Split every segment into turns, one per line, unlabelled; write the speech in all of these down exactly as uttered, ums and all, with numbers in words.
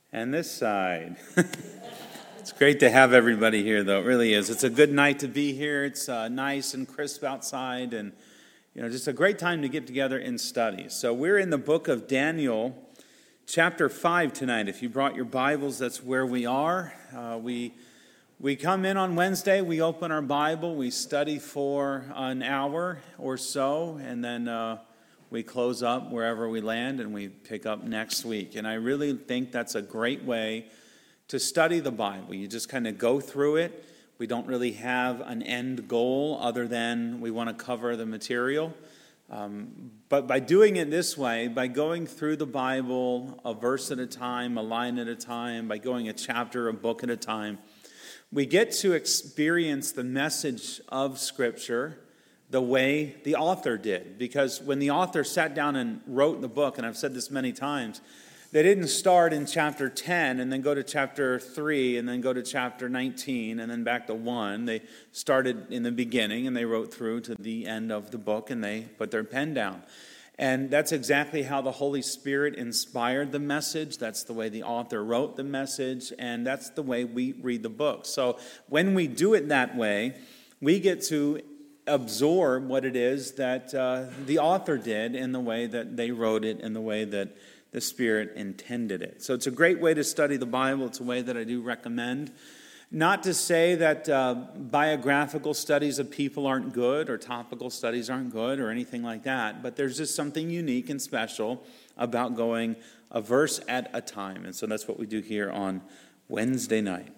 And this side. It's great to have everybody here, though. It really is. It's a good night to be here. It's uh, nice and crisp outside, and you know, just a great time to get together and study. So we're in the book of Daniel, chapter five tonight. If you brought your Bibles, that's where we are. Uh, we we come in on Wednesday. We open our Bible. We study for an hour or so, and then uh, we close up wherever we land, and we pick up next week. And I really think that's a great way to study the Bible. You just kind of go through it. We don't really have an end goal other than we want to cover the material. Um, but by doing it this way, by going through the Bible a verse at a time, a line at a time, by going a chapter, a book at a time, we get to experience the message of Scripture the way the author did. Because when the author sat down and wrote the book, and I've said this many times, they didn't start in chapter ten and then go to chapter three and then go to chapter nineteen and then back to one. They started in the beginning and they wrote through to the end of the book and they put their pen down. And that's exactly how the Holy Spirit inspired the message. That's the way the author wrote the message, and that's the way we read the book. So when we do it that way, we get to absorb what it is that uh, the author did in the way that they wrote it, in the way that the Spirit intended it. So it's a great way to study the Bible. It's a way that I do recommend. Not to say that uh, biographical studies of people aren't good or topical studies aren't good or anything like that, but there's just something unique and special about going a verse at a time. And so that's what we do here on Wednesday night.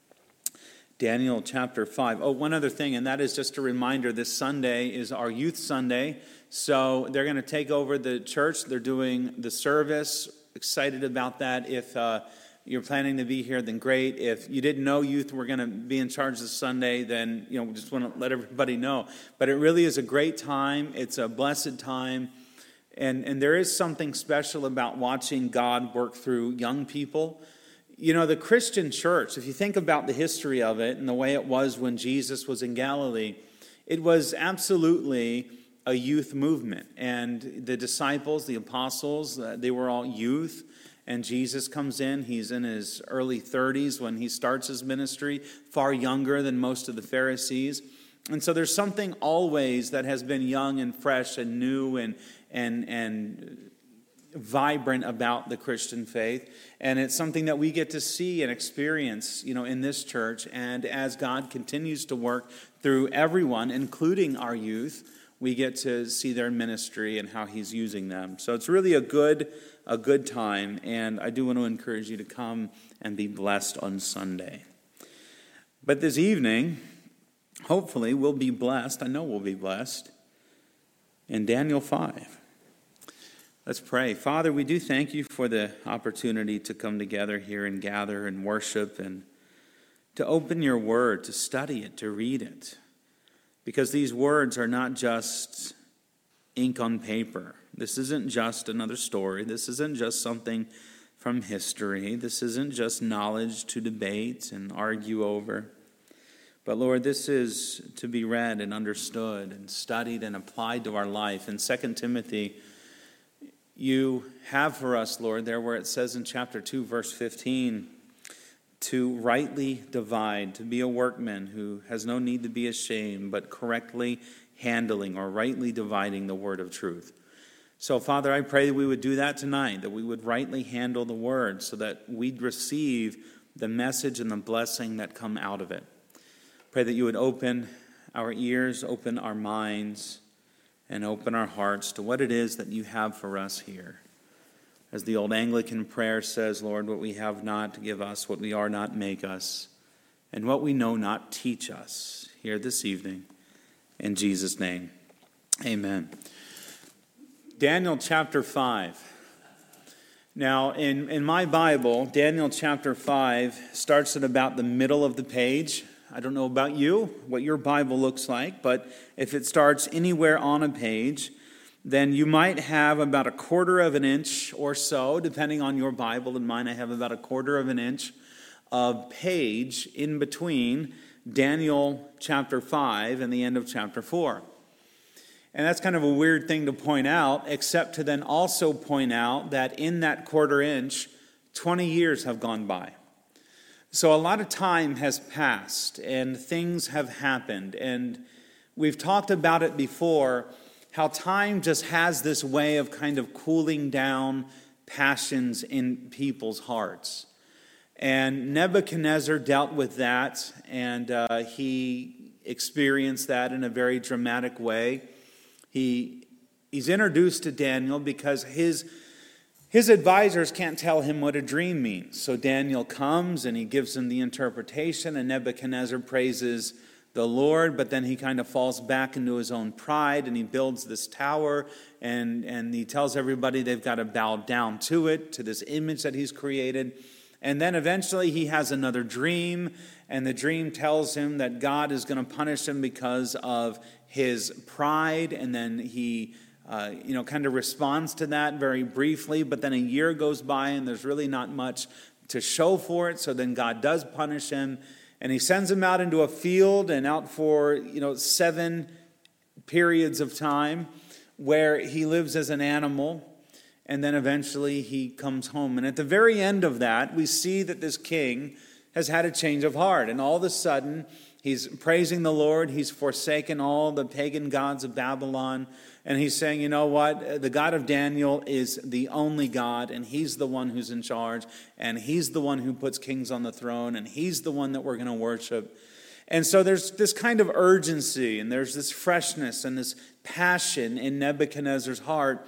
Daniel chapter five. Oh, one other thing, and that is just a reminder, this Sunday is our Youth Sunday. So they're going to take over the church. They're doing the service. Excited about that. If uh, you're planning to be here, then great. If you didn't know youth were going to be in charge this Sunday, then you know, we just want to let everybody know. But it really is a great time. It's a blessed time. And, and there is something special about watching God work through young people. You know, the Christian church, if you think about the history of it and the way it was when Jesus was in Galilee, it was absolutely a youth movement. And the disciples, the apostles, uh, they were all youth. And Jesus comes in. He's in his early thirties when he starts his ministry, far younger than most of the Pharisees. And so there's something always that has been young and fresh and new and and and vibrant about the Christian faith, and it's something that we get to see and experience, you know, in this church. And as God continues to work through everyone, including our youth, we get to see their ministry and how He's using them. So it's really a good, a good time, and I do want to encourage you to come and be blessed on Sunday. But this evening, hopefully, we'll be blessed. I know we'll be blessed in Daniel five. Let's pray. Father, we do thank you for the opportunity to come together here and gather and worship and to open your word, to study it, to read it. Because these words are not just ink on paper. This isn't just another story. This isn't just something from history. This isn't just knowledge to debate and argue over. But Lord, this is to be read and understood and studied and applied to our life. In Second Timothy, you have for us, Lord, there where it says in chapter two, verse fifteen, to rightly divide, to be a workman who has no need to be ashamed, but correctly handling or rightly dividing the word of truth. So, Father, I pray that we would do that tonight, that we would rightly handle the word so that we'd receive the message and the blessing that come out of it. Pray that you would open our ears, open our minds, and open our hearts to what it is that you have for us here. As the old Anglican prayer says, Lord, what we have not, give us. What we are not, make us. And what we know not, teach us. Here this evening. In Jesus' name, amen. Daniel chapter five. Now, in, in my Bible, Daniel chapter five starts at about the middle of the page. I don't know about you, what your Bible looks like, but if it starts anywhere on a page, then you might have about a quarter of an inch or so, depending on your Bible. In mine, I have about a quarter of an inch of page in between Daniel chapter five and the end of chapter four. And that's kind of a weird thing to point out, except to then also point out that in that quarter inch twenty years have gone by. So a lot of time has passed and things have happened. And we've talked about it before, how time just has this way of kind of cooling down passions in people's hearts. And Nebuchadnezzar dealt with that, and uh, he experienced that in a very dramatic way. He he's introduced to Daniel because his his advisors can't tell him what a dream means. So Daniel comes and he gives him the interpretation, and Nebuchadnezzar praises the Lord, but then he kind of falls back into his own pride, and he builds this tower, and, and he tells everybody they've got to bow down to it, to this image that he's created. And then eventually he has another dream, and the dream tells him that God is going to punish him because of his pride, and then he uh, you know, kind of responds to that very briefly, but then a year goes by and there's really not much to show for it, so then God does punish him, and he sends him out into a field and out for, you know, seven periods of time where he lives as an animal. And then eventually he comes home. And at the very end of that, we see that this king has had a change of heart. And all of a sudden, he's praising the Lord. He's forsaken all the pagan gods of Babylon. And he's saying, you know what? The God of Daniel is the only God. And he's the one who's in charge. And he's the one who puts kings on the throne. And he's the one that we're going to worship. And so there's this kind of urgency. And there's this freshness and this passion in Nebuchadnezzar's heart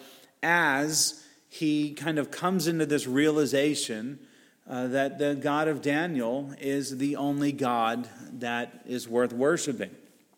as he kind of comes into this realization uh, that the God of Daniel is the only God that is worth worshiping.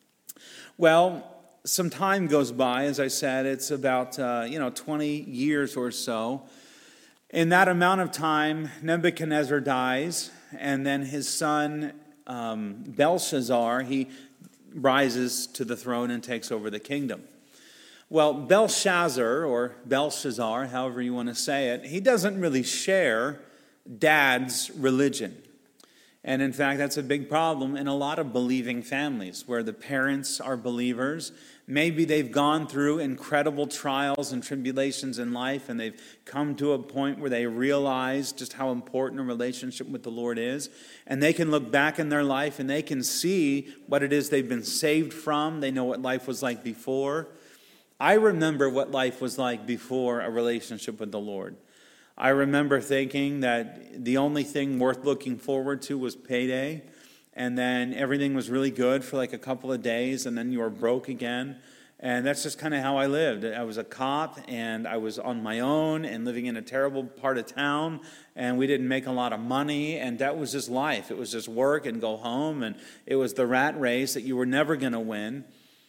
Well, some time goes by. As I said, it's about uh, you know twenty years or so. In that amount of time, Nebuchadnezzar dies, and then his son um, Belshazzar, he rises to the throne and takes over the kingdom. Well, Belshazzar, or Belshazzar, however you want to say it, he doesn't really share dad's religion. And in fact, that's a big problem in a lot of believing families where the parents are believers. Maybe they've gone through incredible trials and tribulations in life, and they've come to a point where they realize just how important a relationship with the Lord is. And they can look back in their life and they can see what it is they've been saved from. They know what life was like before. I remember what life was like before a relationship with the Lord. I remember thinking that the only thing worth looking forward to was payday, and then everything was really good for like a couple of days, and then you were broke again. And that's just kind of how I lived. I was a cop, and I was on my own and living in a terrible part of town, and we didn't make a lot of money, and that was just life. It was just work and go home, and it was the rat race that you were never going to win.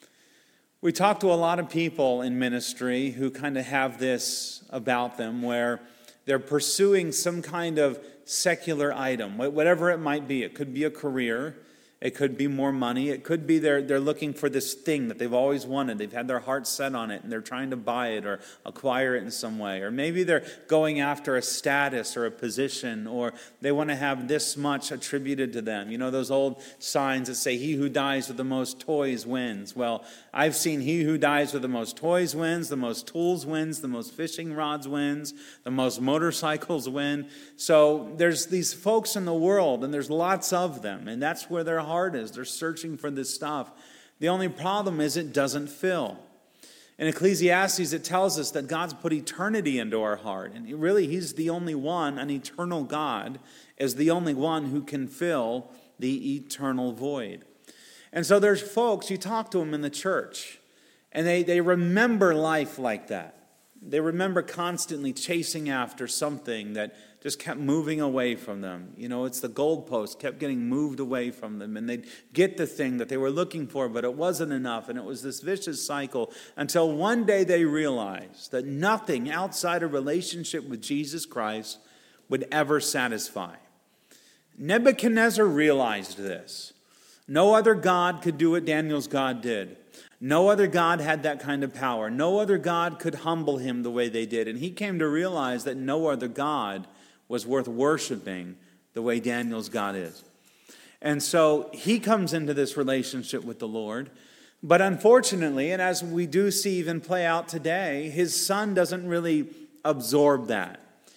We talk to a lot of people in ministry who kind of have this about them where they're pursuing some kind of secular item, whatever it might be. It could be a career. It could be more money. It could be they're, they're looking for this thing that they've always wanted. They've had their heart set on it, and they're trying to buy it or acquire it in some way. Or maybe they're going after a status or a position, or they want to have this much attributed to them. You know, those old signs that say, he who dies with the most toys wins. Well, I've seen he who dies with the most toys wins, the most tools wins, the most fishing rods wins, the most motorcycles win. So there's these folks in the world, and there's lots of them, and that's where their heart is. They're searching for this stuff. The only problem is it doesn't fill. In Ecclesiastes, it tells us that God's put eternity into our heart. And really, he's the only one, an eternal God, is the only one who can fill the eternal void. And so there's folks, you talk to them in the church, and they, they remember life like that. They remember constantly chasing after something that just kept moving away from them. You know, it's the goalpost kept getting moved away from them, and they'd get the thing that they were looking for, but it wasn't enough, and it was this vicious cycle until one day they realized that nothing outside a relationship with Jesus Christ would ever satisfy. Nebuchadnezzar realized this. No other God could do what Daniel's God did. No other God had that kind of power. No other God could humble him the way they did. And he came to realize that no other God was worth worshiping the way Daniel's God is. And so he comes into this relationship with the Lord. But unfortunately, and as we do see even play out today, his son doesn't really absorb that.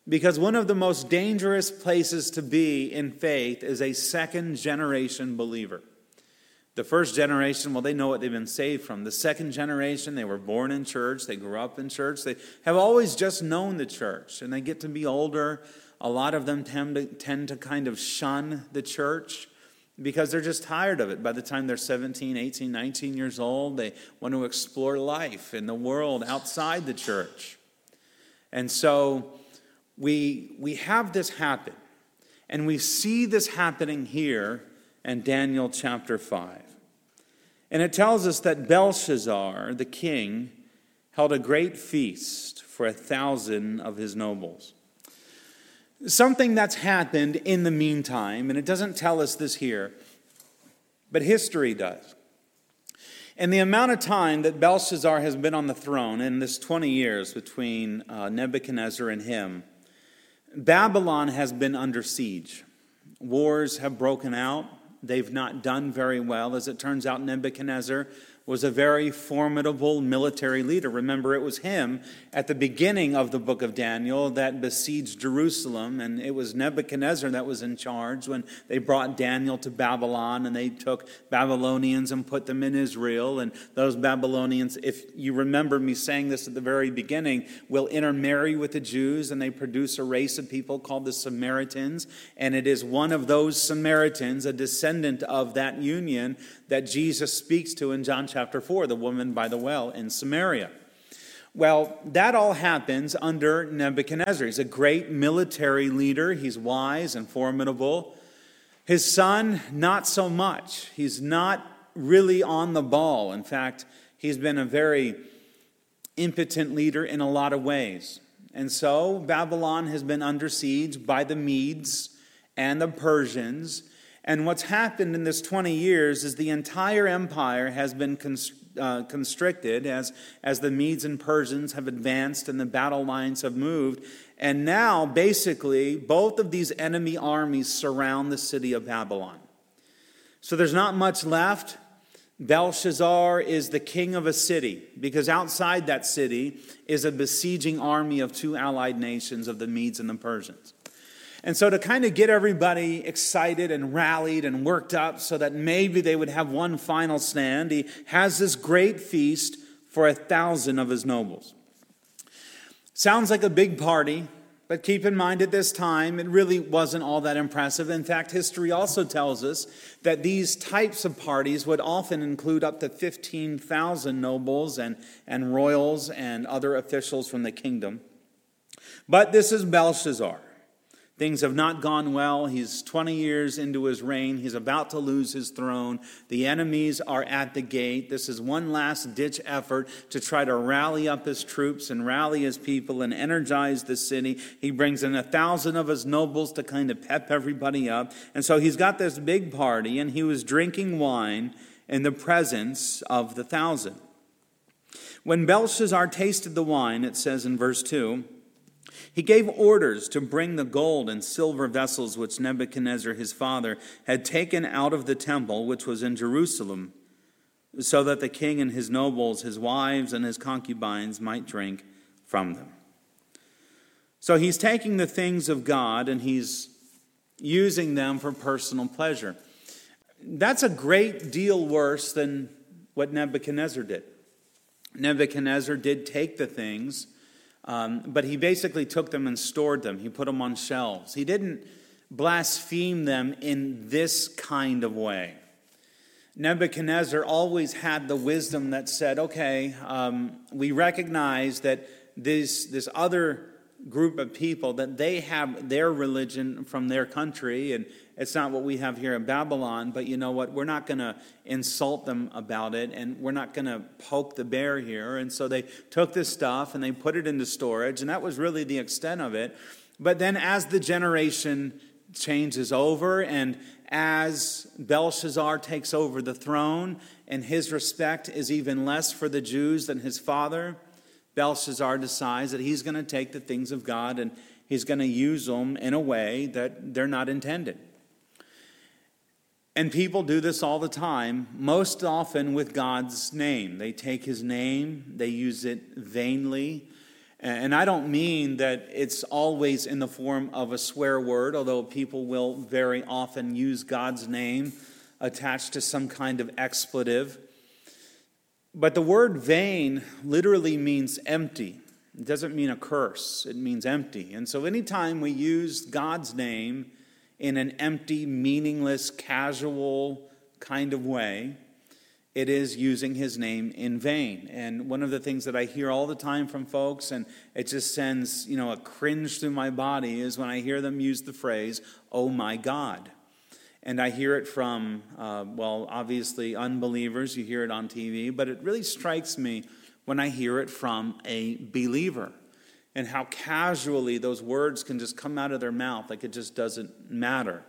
Because one of the most dangerous places to be in faith is a second generation believer. The first generation, well, they know what they've been saved from. The second generation, they were born in church, they grew up in church, they have always just known the church. And they get to be older. A lot of them tend to, tend to kind of shun the church because they're just tired of it. By the time they're seventeen, eighteen, nineteen years old, they want to explore life in the world outside the church. And so we, we have this happen. And we see this happening here in Daniel chapter five. And it tells us that Belshazzar, the king, held a great feast for a thousand of his nobles. Something that's happened in the meantime, and it doesn't tell us this here, but history does. And the amount of time that Belshazzar has been on the throne, in this twenty years between uh, Nebuchadnezzar and him, Babylon has been under siege. Wars have broken out. They've not done very well. As it turns out, Nebuchadnezzar was a very formidable military leader. Remember, it was him at the beginning of the book of Daniel that besieged Jerusalem, and it was Nebuchadnezzar that was in charge when they brought Daniel to Babylon, and they took Babylonians and put them in Israel. And those Babylonians, if you remember me saying this at the very beginning, will intermarry with the Jews, and they produce a race of people called the Samaritans. And it is one of those Samaritans, a descendant of that union, that Jesus speaks to in John chapter four, the woman by the well in Samaria. Well, that all happens under Nebuchadnezzar. He's a great military leader. He's wise and formidable. His son, not so much. He's not really on the ball. In fact, he's been a very impotent leader in a lot of ways. And so Babylon has been under siege by the Medes and the Persians. And what's happened in this twenty years is the entire empire has been const- uh, constricted as, as the Medes and Persians have advanced and the battle lines have moved. And now, basically, both of these enemy armies surround the city of Babylon. So there's not much left. Belshazzar is the king of a city, because outside that city is a besieging army of two allied nations of the Medes and the Persians. And so to kind of get everybody excited and rallied and worked up so that maybe they would have one final stand, he has this great feast for a thousand of his nobles. Sounds like a big party, but keep in mind at this time, it really wasn't all that impressive. In fact, history also tells us that these types of parties would often include up to fifteen thousand nobles and, and royals and other officials from the kingdom. But this is Belshazzar. Things have not gone well. He's twenty years into his reign. He's about to lose his throne. The enemies are at the gate. This is one last ditch effort to try to rally up his troops and rally his people and energize the city. He brings in a thousand of his nobles to kind of pep everybody up. And so he's got this big party, and he was drinking wine in the presence of the thousand. When Belshazzar tasted the wine, it says in verse two, he gave orders to bring the gold and silver vessels which Nebuchadnezzar his father had taken out of the temple which was in Jerusalem, so that the king and his nobles, his wives and his concubines might drink from them. So he's taking the things of God and he's using them for personal pleasure. That's a great deal worse than what Nebuchadnezzar did. Nebuchadnezzar did take the things, Um, but he basically took them and stored them. He put them on shelves. He didn't blaspheme them in this kind of way. Nebuchadnezzar always had the wisdom that said, okay, um, we recognize that this, this other group of people, that they have their religion from their country, and it's not what we have here in Babylon, but you know what, we're not going to insult them about it, and we're not going to poke the bear here. And so they took this stuff and they put it into storage, and that was really the extent of it. But then as the generation changes over, and as Belshazzar takes over the throne, and his respect is even less for the Jews than his father, Belshazzar decides that he's going to take the things of God and he's going to use them in a way that they're not intended. And people do this all the time, most often with God's name. They take his name, they use it vainly, And I don't mean that it's always in the form of a swear word, although people will very often use God's name attached to some kind of expletive. But the word vain literally means empty. It doesn't mean a curse. It means empty. And so anytime we use God's name in an empty, meaningless, casual kind of way, it is using his name in vain. And one of the things that I hear all the time from folks, and it just sends, you know, a cringe through my body, is when I hear them use the phrase, "Oh my God." And I hear it from, uh, well, obviously unbelievers. You hear it on T V. But it really strikes me when I hear it from a believer, and how casually those words can just come out of their mouth like it just doesn't matter.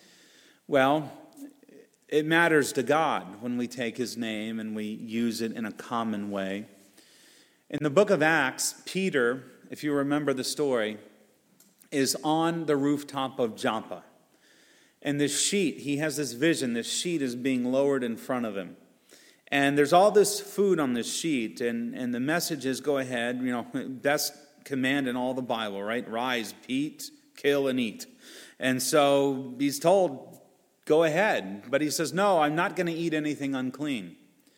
Well, it matters to God when we take his name and we use it in a common way. In the book of Acts, Peter, if you remember the story, is on the rooftop of Joppa. And this sheet, he has this vision, this sheet is being lowered in front of him. And there's all this food on this sheet, and, and the message is, go ahead, you know, best command in all the Bible, right? Rise, eat, kill, and eat. And so he's told, go ahead. But he says, no, I'm not going to eat anything unclean.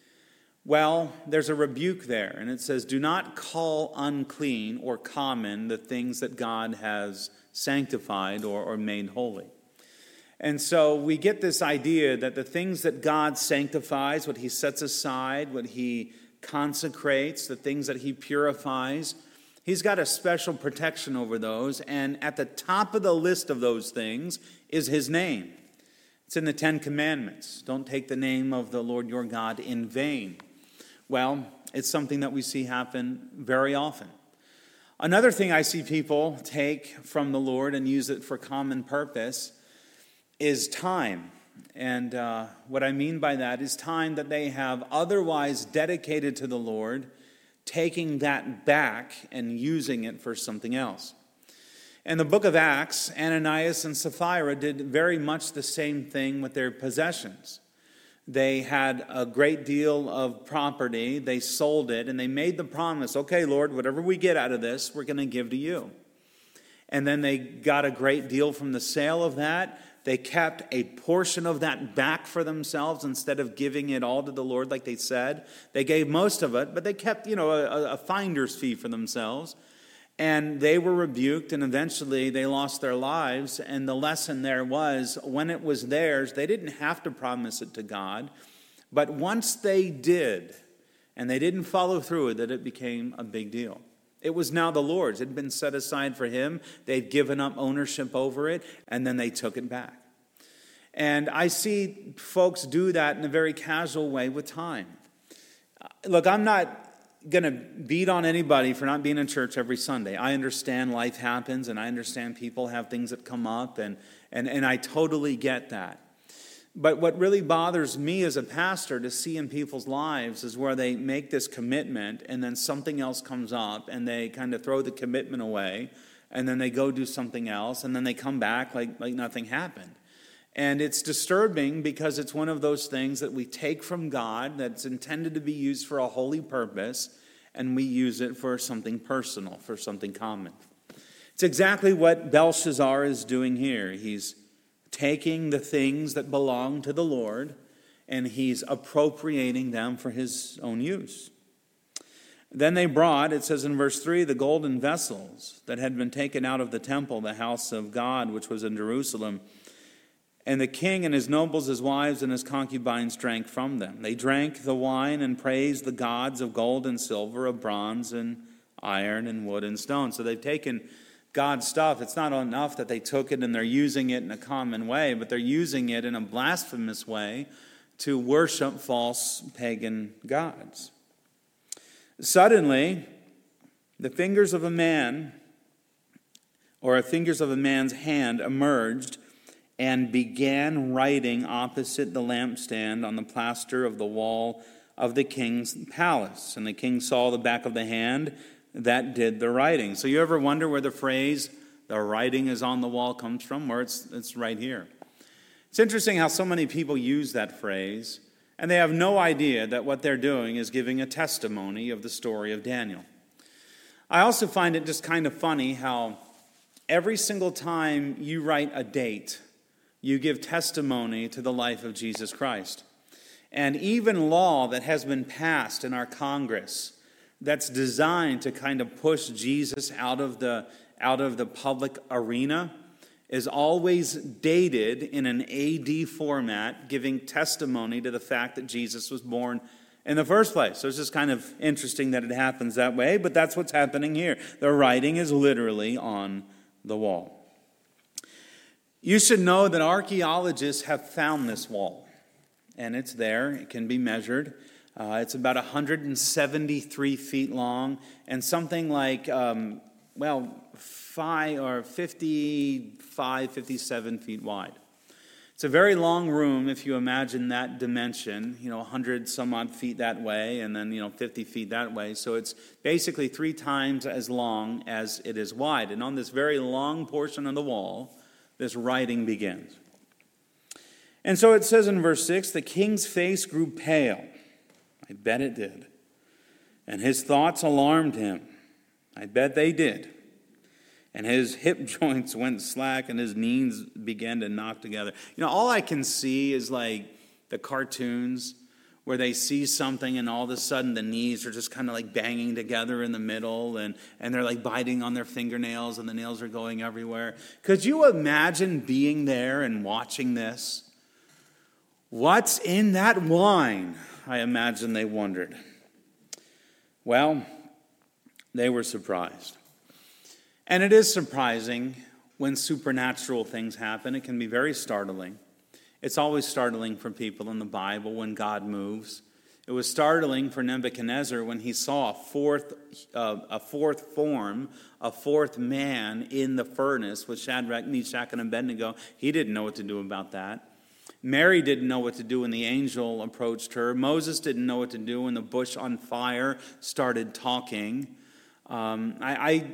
Well, there's a rebuke there, and it says, do not call unclean or common the things that God has sanctified or, or made holy. And so we get this idea that the things that God sanctifies, what he sets aside, what he consecrates, the things that he purifies, he's got a special protection over those. And at the top of the list of those things is his name. It's in the Ten Commandments. Don't take the name of the Lord your God in vain. Well, it's something that we see happen very often. Another thing I see people take from the Lord and use it for common purpose is time. And uh, what I mean by that is time that they have otherwise dedicated to the Lord, taking that back and using it for something else. In the book of Acts, Ananias and Sapphira did very much the same thing with their possessions. They had a great deal of property, they sold it, and they made the promise, okay, Lord, whatever we get out of this, we're going to give to you. And then they got a great deal from the sale of that. They kept a portion of that back for themselves instead of giving it all to the Lord like they said. They gave most of it, but they kept, you know, a, a finder's fee for themselves. And they were rebuked, and eventually they lost their lives. And the lesson there was, when it was theirs, they didn't have to promise it to God. But once they did, and they didn't follow through with it, it became a big deal. It was now the Lord's. It had been set aside for him. They'd given up ownership over it, and then they took it back. And I see folks do that in a very casual way with time. Look, I'm not going to beat on anybody for not being in church every Sunday. I understand life happens, and I understand people have things that come up, and, and, and I totally get that. But what really bothers me as a pastor to see in people's lives is where they make this commitment and then something else comes up and they kind of throw the commitment away and then they go do something else and then they come back like, like nothing happened. And it's disturbing because it's one of those things that we take from God that's intended to be used for a holy purpose and we use it for something personal, for something common. It's exactly what Belshazzar is doing here. He's taking the things that belong to the Lord, and he's appropriating them for his own use. Then they brought, it says in verse three, the golden vessels that had been taken out of the temple, the house of God, which was in Jerusalem. And the king and his nobles, his wives, and his concubines drank from them. They drank the wine and praised the gods of gold and silver, of bronze and iron and wood and stone. So they've taken God's stuff. It's not enough that they took it and they're using it in a common way, but they're using it in a blasphemous way to worship false pagan gods. Suddenly, the fingers of a man, or the fingers of a man's hand emerged and began writing opposite the lampstand on the plaster of the wall of the king's palace. And the king saw the back of the hand that did the writing. So you ever wonder where the phrase, the writing is on the wall, comes from? Where it's, it's right here. It's interesting how so many people use that phrase, and they have no idea that what they're doing is giving a testimony of the story of Daniel. I also find it just kind of funny how every single time you write a date, you give testimony to the life of Jesus Christ. And even law that has been passed in our Congress that's designed to kind of push Jesus out of the out of the public arena is always dated in an A D format, giving testimony to the fact that Jesus was born in the first place. So it's just kind of interesting that it happens that way, but that's what's happening here. The writing is literally on the wall. You should know that archaeologists have found this wall, and it's there. It can be measured. Uh, it's about one hundred seventy-three feet long and something like, um, well, five or fifty-five, fifty-seven feet wide. It's a very long room if you imagine that dimension, you know, one hundred some odd feet that way and then, you know, fifty feet that way. So it's basically three times as long as it is wide. And on this very long portion of the wall, this writing begins. And so it says in verse six, the king's face grew pale. I bet it did. And his thoughts alarmed him. I bet they did. And his hip joints went slack and his knees began to knock together. You know, all I can see is like the cartoons where they see something and all of a sudden the knees are just kind of like banging together in the middle and, and they're like biting on their fingernails and the nails are going everywhere. Could you imagine being there and watching this? What's in that wine? I imagine they wondered. Well, they were surprised. And it is surprising when supernatural things happen. It can be very startling. It's always startling for people in the Bible when God moves. It was startling for Nebuchadnezzar when he saw a fourth, uh, a fourth form, a fourth man in the furnace with Shadrach, Meshach, and Abednego. He didn't know what to do about that. Mary didn't know what to do when the angel approached her. Moses didn't know what to do when the bush on fire started talking. Um, I... I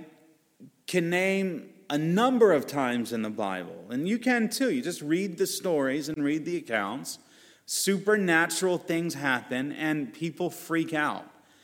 can name a number of times in the Bible, and you can too. You just read the stories and read the accounts. Supernatural things happen, and people freak out.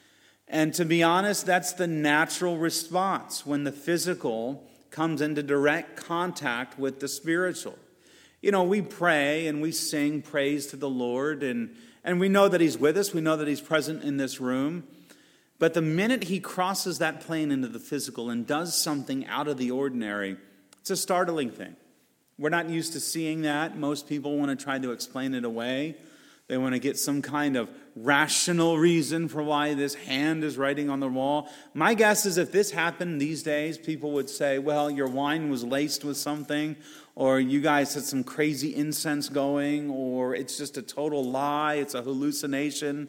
And to be honest, that's the natural response when the physical comes into direct contact with the spiritual. You know, we pray and we sing praise to the Lord, and, and we know that He's with us. We know that He's present in this room. But the minute He crosses that plane into the physical and does something out of the ordinary, it's a startling thing. We're not used to seeing that. Most people want to try to explain it away. They want to get some kind of rational reason for why this hand is writing on the wall. My guess is if this happened these days, people would say, well, your wine was laced with something, or you guys had some crazy incense going, or it's just a total lie, it's a hallucination.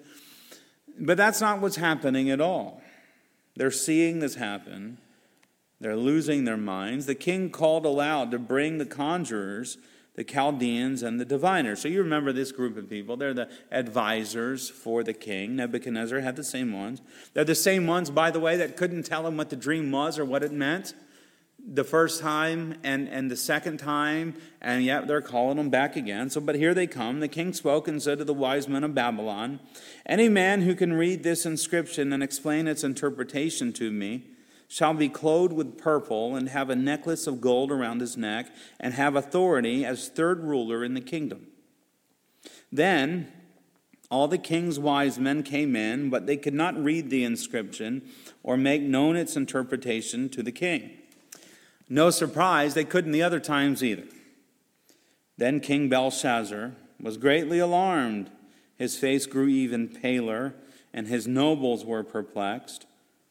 But that's not what's happening at all. They're seeing this happen. They're losing their minds. The king called aloud to bring the conjurers, the Chaldeans, and the diviners. So you remember this group of people. They're the advisors for the king. Nebuchadnezzar had the same ones. They're the same ones, by the way, that couldn't tell him what the dream was or what it meant the first time and, and the second time. And yet they're calling them back again. So, but here they come. The king spoke and said to the wise men of Babylon, any man who can read this inscription and explain its interpretation to me shall be clothed with purple and have a necklace of gold around his neck and have authority as third ruler in the kingdom. Then all the king's wise men came in, but they could not read the inscription or make known its interpretation to the king. No surprise, they couldn't the other times either. Then King Belshazzar was greatly alarmed. His face grew even paler, and his nobles were perplexed.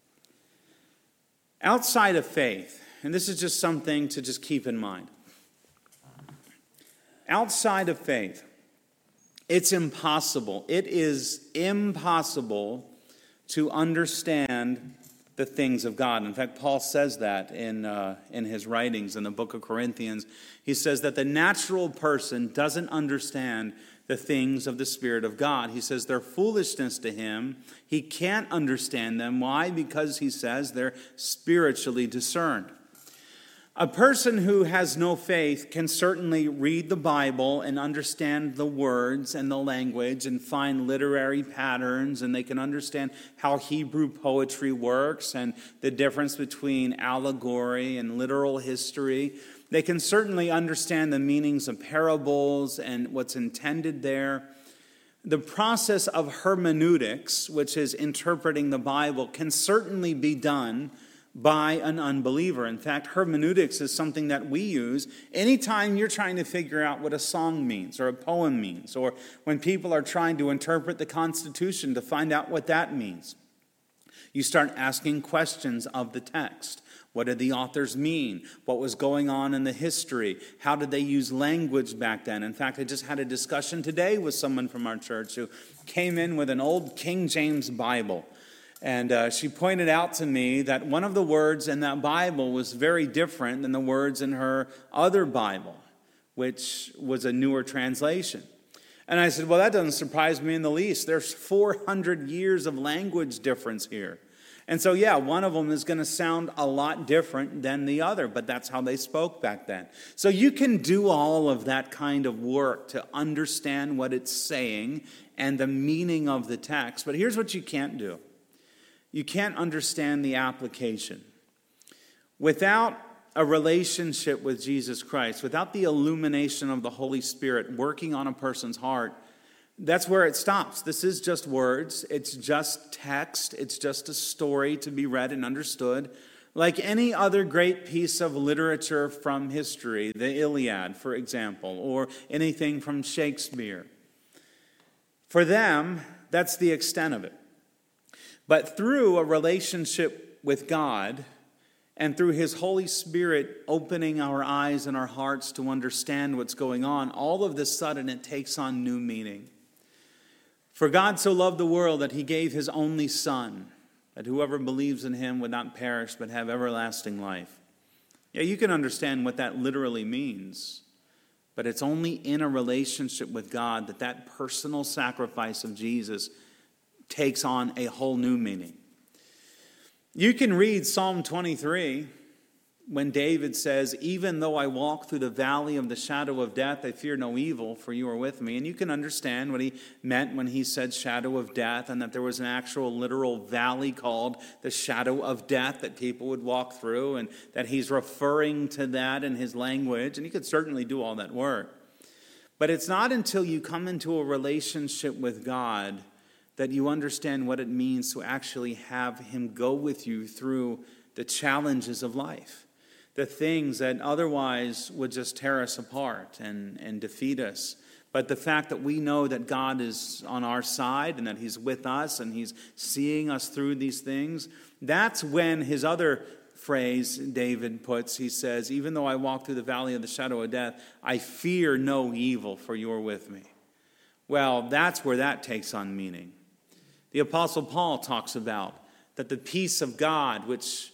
Outside of faith, and this is just something to just keep in mind. Outside of faith, it's impossible. It is impossible to understand the things of God. In fact, Paul says that in uh, in his writings in the book of Corinthians. He says that the natural person doesn't understand the things of the Spirit of God. He says they're foolishness to him. He can't understand them. Why? Because he says they're spiritually discerned. A person who has no faith can certainly read the Bible and understand the words and the language and find literary patterns, and they can understand how Hebrew poetry works and the difference between allegory and literal history. They can certainly understand the meanings of parables and what's intended there. The process of hermeneutics, which is interpreting the Bible, can certainly be done by an unbeliever. In fact, hermeneutics is something that we use anytime you're trying to figure out what a song means or a poem means, or when people are trying to interpret the Constitution to find out what that means. You start asking questions of the text. What did the authors mean? What was going on in the history? How did they use language back then? In fact, I just had a discussion today with someone from our church who came in with an old King James Bible. And uh, she pointed out to me that one of the words in that Bible was very different than the words in her other Bible, which was a newer translation. And I said, well, that doesn't surprise me in the least. There's four hundred years of language difference here. And so, yeah, one of them is going to sound a lot different than the other, but that's how they spoke back then. So you can do all of that kind of work to understand what it's saying and the meaning of the text. But here's what you can't do. You can't understand the application. Without a relationship with Jesus Christ, without the illumination of the Holy Spirit working on a person's heart, that's where it stops. This is just words. It's just text. It's just a story to be read and understood. Like any other great piece of literature from history, the Iliad, for example, or anything from Shakespeare. For them, that's the extent of it. But through a relationship with God and through His Holy Spirit opening our eyes and our hearts to understand what's going on, all of a sudden it takes on new meaning. For God so loved the world that He gave His only Son, that whoever believes in Him would not perish but have everlasting life. Yeah, you can understand what that literally means, but it's only in a relationship with God that that personal sacrifice of Jesus takes on a whole new meaning. You can read Psalm twenty-three when David says, even though I walk through the valley of the shadow of death, I fear no evil, for you are with me. And you can understand what he meant when he said shadow of death, and that there was an actual literal valley called the shadow of death that people would walk through, and that he's referring to that in his language. And you could certainly do all that work. But it's not until you come into a relationship with God that you understand what it means to actually have Him go with you through the challenges of life, the things that otherwise would just tear us apart and, and defeat us. But the fact that we know that God is on our side and that He's with us and He's seeing us through these things, that's when his other phrase David puts, he says, even though I walk through the valley of the shadow of death, I fear no evil, for you are with me. Well, that's where that takes on meaning. The Apostle Paul talks about that the peace of God, which,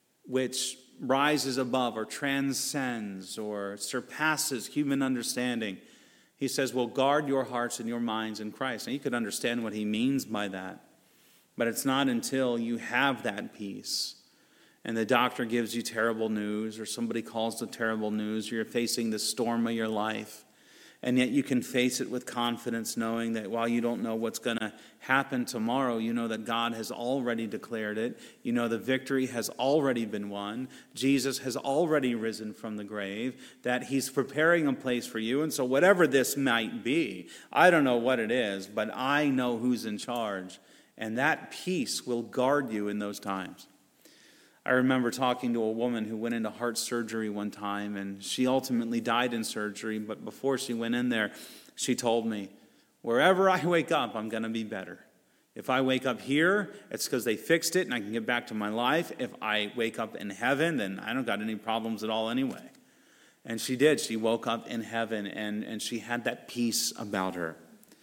which rises above or transcends or surpasses human understanding, he says, well, guard your hearts and your minds in Christ. And you could understand what he means by that. But it's not until you have that peace and the doctor gives you terrible news, or somebody calls the terrible news, or you're facing the storm of your life, and yet you can face it with confidence, knowing that while you don't know what's going to happen tomorrow, you know that God has already declared it. You know the victory has already been won. Jesus has already risen from the grave, that He's preparing a place for you. And so whatever this might be, I don't know what it is, but I know who's in charge. And that peace will guard you in those times. I remember talking to a woman who went into heart surgery one time, and she ultimately died in surgery. But before she went in there, she told me, wherever I wake up, I'm going to be better. If I wake up here, it's because they fixed it and I can get back to my life. If I wake up in heaven, then I don't got any problems at all anyway. And she did. She woke up in heaven, and, and she had that peace about her.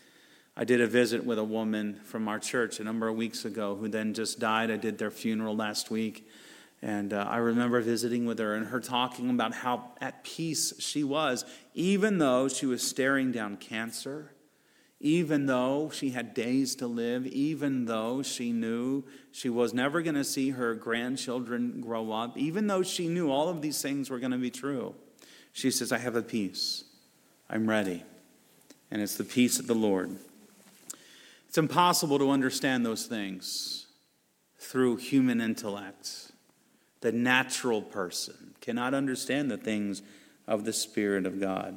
I did a visit with a woman from our church a number of weeks ago who then just died. I did their funeral last week. And uh, I remember visiting with her and her talking about how at peace she was, even though she was staring down cancer, even though she had days to live, even though she knew she was never going to see her grandchildren grow up, even though she knew all of these things were going to be true, she says, I have a peace. I'm ready. And it's the peace of the Lord. It's impossible to understand those things through human intellect. The natural person cannot understand the things of the Spirit of God.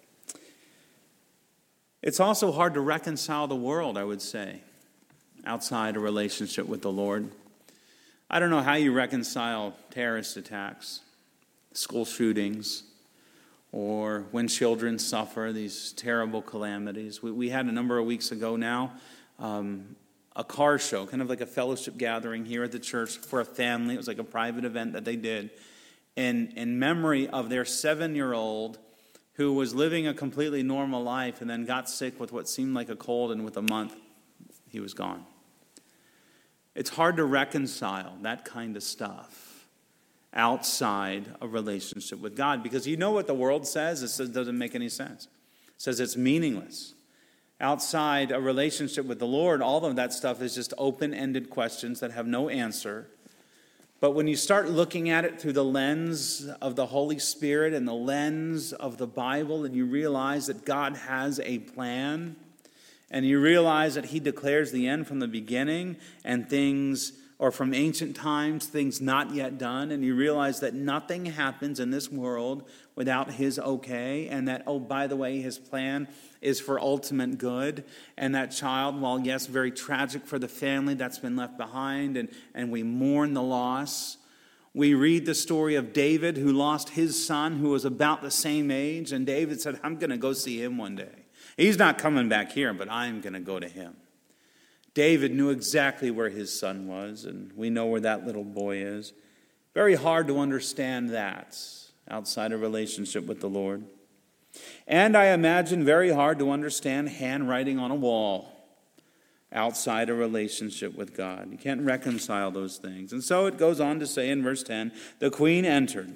It's also hard to reconcile the world, I would say, outside a relationship with the Lord. I don't know how you reconcile terrorist attacks, school shootings, or when children suffer these terrible calamities. We, we had a number of weeks ago now um, a car show, kind of like a fellowship gathering here at the church for a family. It was like a private event that they did in, in memory of their seven-year-old who was living a completely normal life and then got sick with what seemed like a cold, and with a month, he was gone. It's hard to reconcile that kind of stuff outside a relationship with God, because you know what the world says? It says it doesn't make any sense. It says it's meaningless. Outside a relationship with the Lord, all of that stuff is just open-ended questions that have no answer. But when you start looking at it through the lens of the Holy Spirit and the lens of the Bible, and you realize that God has a plan, and you realize that He declares the end from the beginning, and things, or from ancient times, things not yet done, and you realize that nothing happens in this world without His okay, and that, oh, by the way, His plan is for ultimate good, and that child, while yes, very tragic for the family that's been left behind, and, and we mourn the loss. We read the story of David, who lost his son, who was about the same age, and David said, I'm going to go see him one day. He's not coming back here, but I'm going to go to him. David knew exactly where his son was, and we know where that little boy is. Very hard to understand that outside a relationship with the Lord. And I imagine very hard to understand handwriting on a wall outside a relationship with God. You can't reconcile those things. And so it goes on to say in verse ten, the queen entered.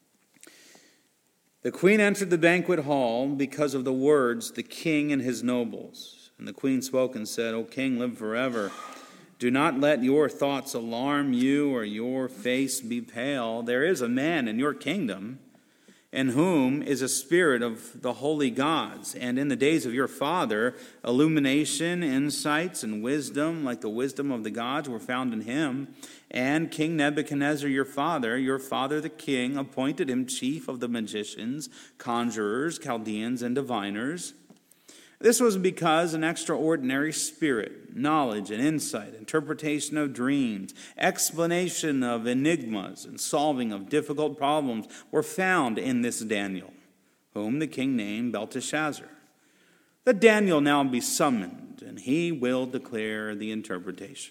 The queen entered the banquet hall because of the words, the king and his nobles. And the queen spoke and said, O king, live forever. Do not let your thoughts alarm you or your face be pale. There is a man in your kingdom in whom is a spirit of the holy gods. And in the days of your father, illumination, insights, and wisdom, like the wisdom of the gods, were found in him. And King Nebuchadnezzar, your father, your father the king, appointed him chief of the magicians, conjurers, Chaldeans, and diviners. This was because an extraordinary spirit, knowledge and insight, interpretation of dreams, explanation of enigmas, and solving of difficult problems were found in this Daniel, whom the king named Belteshazzar. Let Daniel now be summoned, and he will declare the interpretation.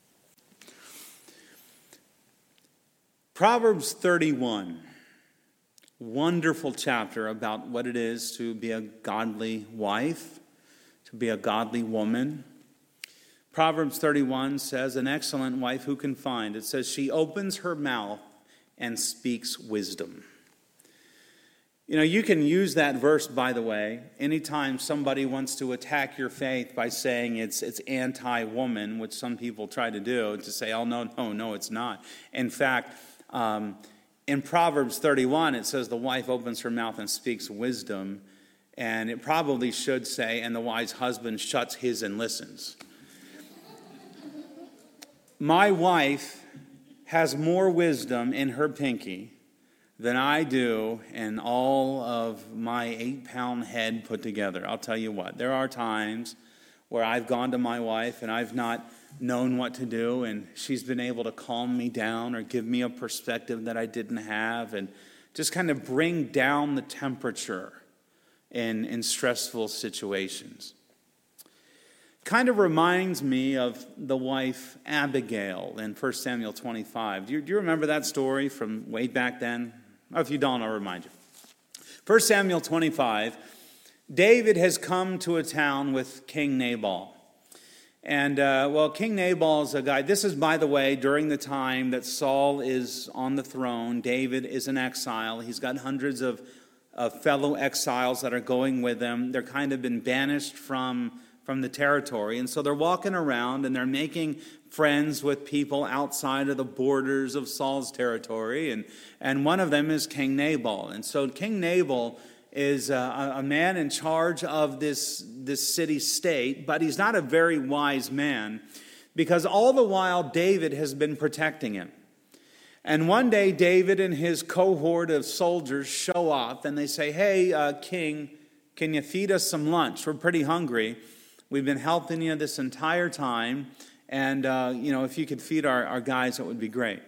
Proverbs thirty-one. Wonderful chapter about what it is to be a godly wife, to be a godly woman. Proverbs thirty-one says, an excellent wife who can find? It says, she opens her mouth and speaks wisdom. You know, you can use that verse, by the way, anytime somebody wants to attack your faith by saying it's it's anti-woman, which some people try to do, to say, oh, no, no, no, it's not. In fact, um, in Proverbs thirty-one, it says the wife opens her mouth and speaks wisdom. And it probably should say, and the wise husband shuts his and listens. My wife has more wisdom in her pinky than I do in all of my eight-pound head put together. I'll tell you what, there are times where I've gone to my wife and I've not known what to do, and she's been able to calm me down or give me a perspective that I didn't have, and just kind of bring down the temperature in, in stressful situations. Kind of reminds me of the wife Abigail in First Samuel twenty-five. Do you, do you remember that story from way back then? Oh, if you don't, I'll remind you. First Samuel twenty-five, David has come to a town with King Nabal. And, uh, well, King Nabal is a guy. This is, by the way, during the time that Saul is on the throne. David is in exile. He's got hundreds of, of fellow exiles that are going with him. They're kind of been banished from from the territory. And so they're walking around and they're making friends with people outside of the borders of Saul's territory. And, and one of them is King Nabal. And so King Nabal is a, a man in charge of this, this city-state, but he's not a very wise man, because all the while David has been protecting him. And one day David and his cohort of soldiers show up and they say, hey, uh, King, can you feed us some lunch? We're pretty hungry. We've been helping you this entire time. And, uh, you know, if you could feed our, our guys, it would be great.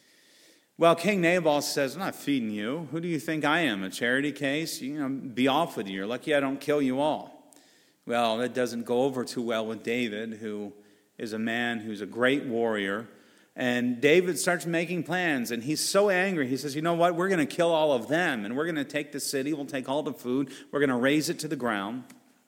Well, King Nabal says, I'm not feeding you. Who do you think I am, a charity case? You know, be off with you. You're lucky I don't kill you all. Well, that doesn't go over too well with David, who is a man who's a great warrior. And David starts making plans, and he's so angry. He says, you know what? We're going to kill all of them, and we're going to take the city. We'll take all the food. We're going to raze it to the ground.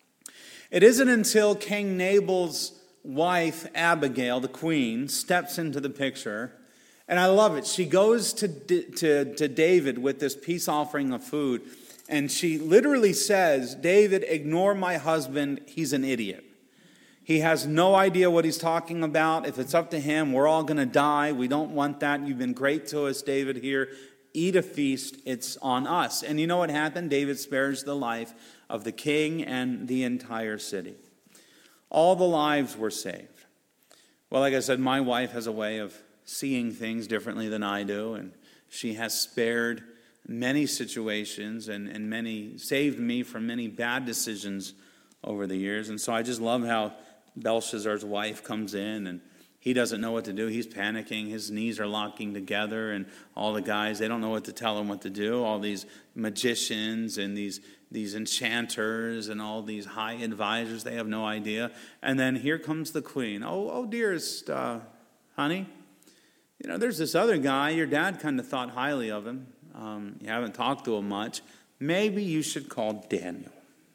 It isn't until King Nabal's wife, Abigail, the queen, steps into the picture. And I love it. She goes to, to, to David with this peace offering of food. And she literally says, David, ignore my husband. He's an idiot. He has no idea what he's talking about. If it's up to him, we're all going to die. We don't want that. You've been great to us, David, here. Eat a feast. It's on us. And you know what happened? David spares the life of the king and the entire city. All the lives were saved. Well, like I said, my wife has a way of seeing things differently than I do, and she has spared many situations and, and many saved me from many bad decisions over the years. And so I just love how Belshazzar's wife comes in, and he doesn't know what to do. He's panicking. His knees are locking together, and all the guys, they don't know what to tell him what to do. All these magicians and these these enchanters and all these high advisors, they have no idea. And then here comes the queen. Oh, oh, dearest, uh, honey, you know, there's this other guy. Your dad kind of thought highly of him. Um, you haven't talked to him much. Maybe you should call Daniel.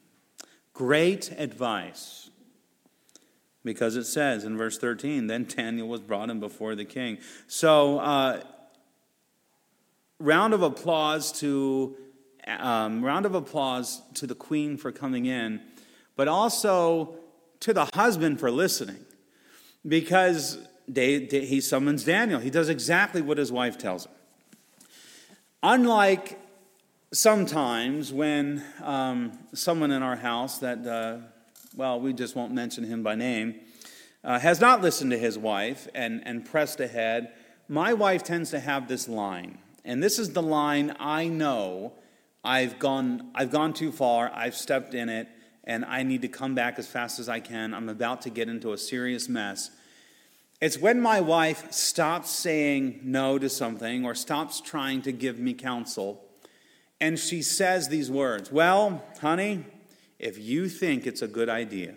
Great advice. Because it says in verse thirteen, then Daniel was brought in before the king. So, uh, round of applause to um, round of applause to the queen for coming in, but also to the husband for listening, because they, they, he summons Daniel. He does exactly what his wife tells him. Unlike sometimes when um, someone in our house that, uh, well, we just won't mention him by name, uh, has not listened to his wife and, and pressed ahead, my wife tends to have this line. And this is the line I know I've gone, I've gone too far, I've stepped in it, and I need to come back as fast as I can. I'm about to get into a serious mess. It's when my wife stops saying no to something or stops trying to give me counsel, and she says these words, well, honey, if you think it's a good idea.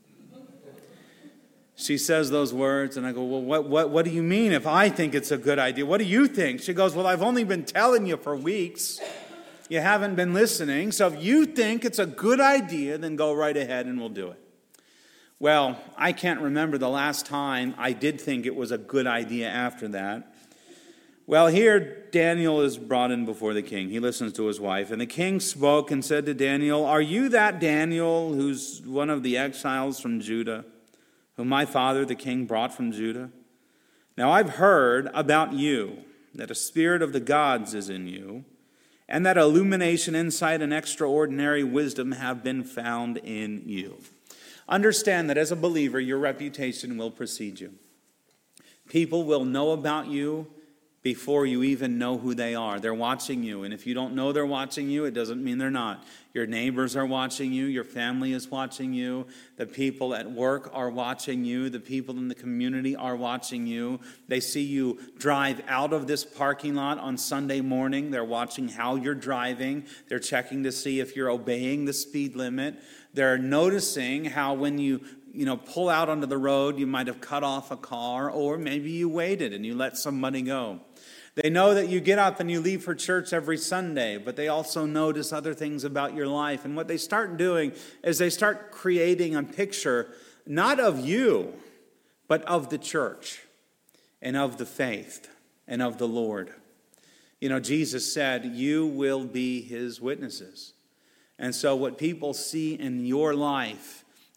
She says those words, and I go, well, what, what, what do you mean if I think it's a good idea? What do you think? She goes, well, I've only been telling you for weeks. You haven't been listening. So if you think it's a good idea, then go right ahead and we'll do it. Well, I can't remember the last time I did think it was a good idea after that. Well, here Daniel is brought in before the king. He listens to his wife. And the king spoke and said to Daniel, are you that Daniel who's one of the exiles from Judah, whom my father the king brought from Judah? Now I've heard about you, that a spirit of the gods is in you, and that illumination, insight, and extraordinary wisdom have been found in you. Understand that as a believer, your reputation will precede you. People will know about you before you even know who they are. They're watching you. And if you don't know they're watching you, it doesn't mean they're not. Your neighbors are watching you. Your family is watching you. The people at work are watching you. The people in the community are watching you. They see you drive out of this parking lot on Sunday morning. They're watching how you're driving. They're checking to see if you're obeying the speed limit. They're noticing how when you you know, pull out onto the road, you might have cut off a car, or maybe you waited and you let somebody go. They know that you get up and you leave for church every Sunday, but they also notice other things about your life. And what they start doing is they start creating a picture, not of you, but of the church and of the faith and of the Lord. You know, Jesus said, you will be his witnesses. And so what people see in your life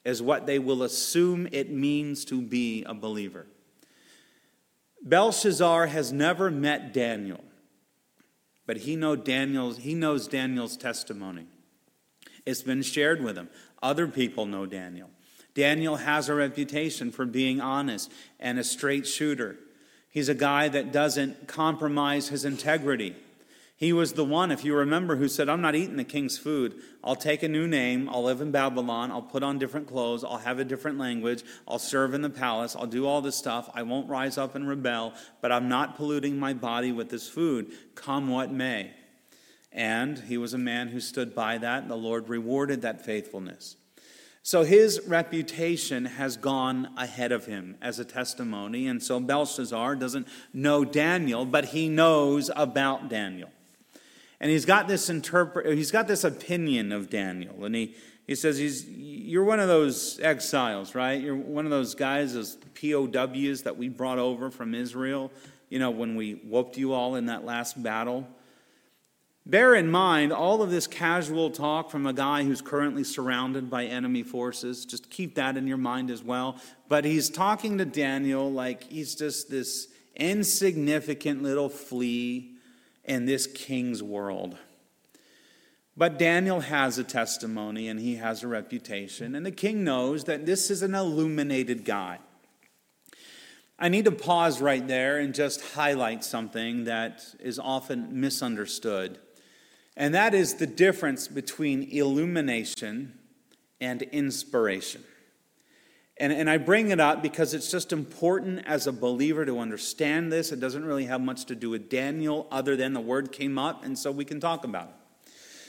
is what they will assume it means to be a believer. Belshazzar has never met Daniel, but he know Daniel's, he knows Daniel's testimony. It's been shared with him. Other people know Daniel. Daniel has a reputation for being honest and a straight shooter. He's a guy that doesn't compromise his integrity. He was the one, if you remember, who said, I'm not eating the king's food. I'll take a new name. I'll live in Babylon. I'll put on different clothes. I'll have a different language. I'll serve in the palace. I'll do all this stuff. I won't rise up and rebel, but I'm not polluting my body with this food, come what may. And he was a man who stood by that, and the Lord rewarded that faithfulness. So his reputation has gone ahead of him as a testimony, and so Belshazzar doesn't know Daniel, but he knows about Daniel. And he's got this interpret, he's got this opinion of Daniel, and he, he says, he's, you're one of those exiles, right? You're one of those guys, those P O Ws that we brought over from Israel, you know, when we whooped you all in that last battle. Bear in mind all of this casual talk from a guy who's currently surrounded by enemy forces. Just keep that in your mind as well. But he's talking to Daniel like he's just this insignificant little flea in this king's world. But Daniel has a testimony and he has a reputation. And the king knows that this is an illuminated guy. I need to pause right there and just highlight something that is often misunderstood. And that is the difference between illumination and inspiration. And, and I bring it up because it's just important as a believer to understand this. It doesn't really have much to do with Daniel other than the word came up, and so we can talk about it.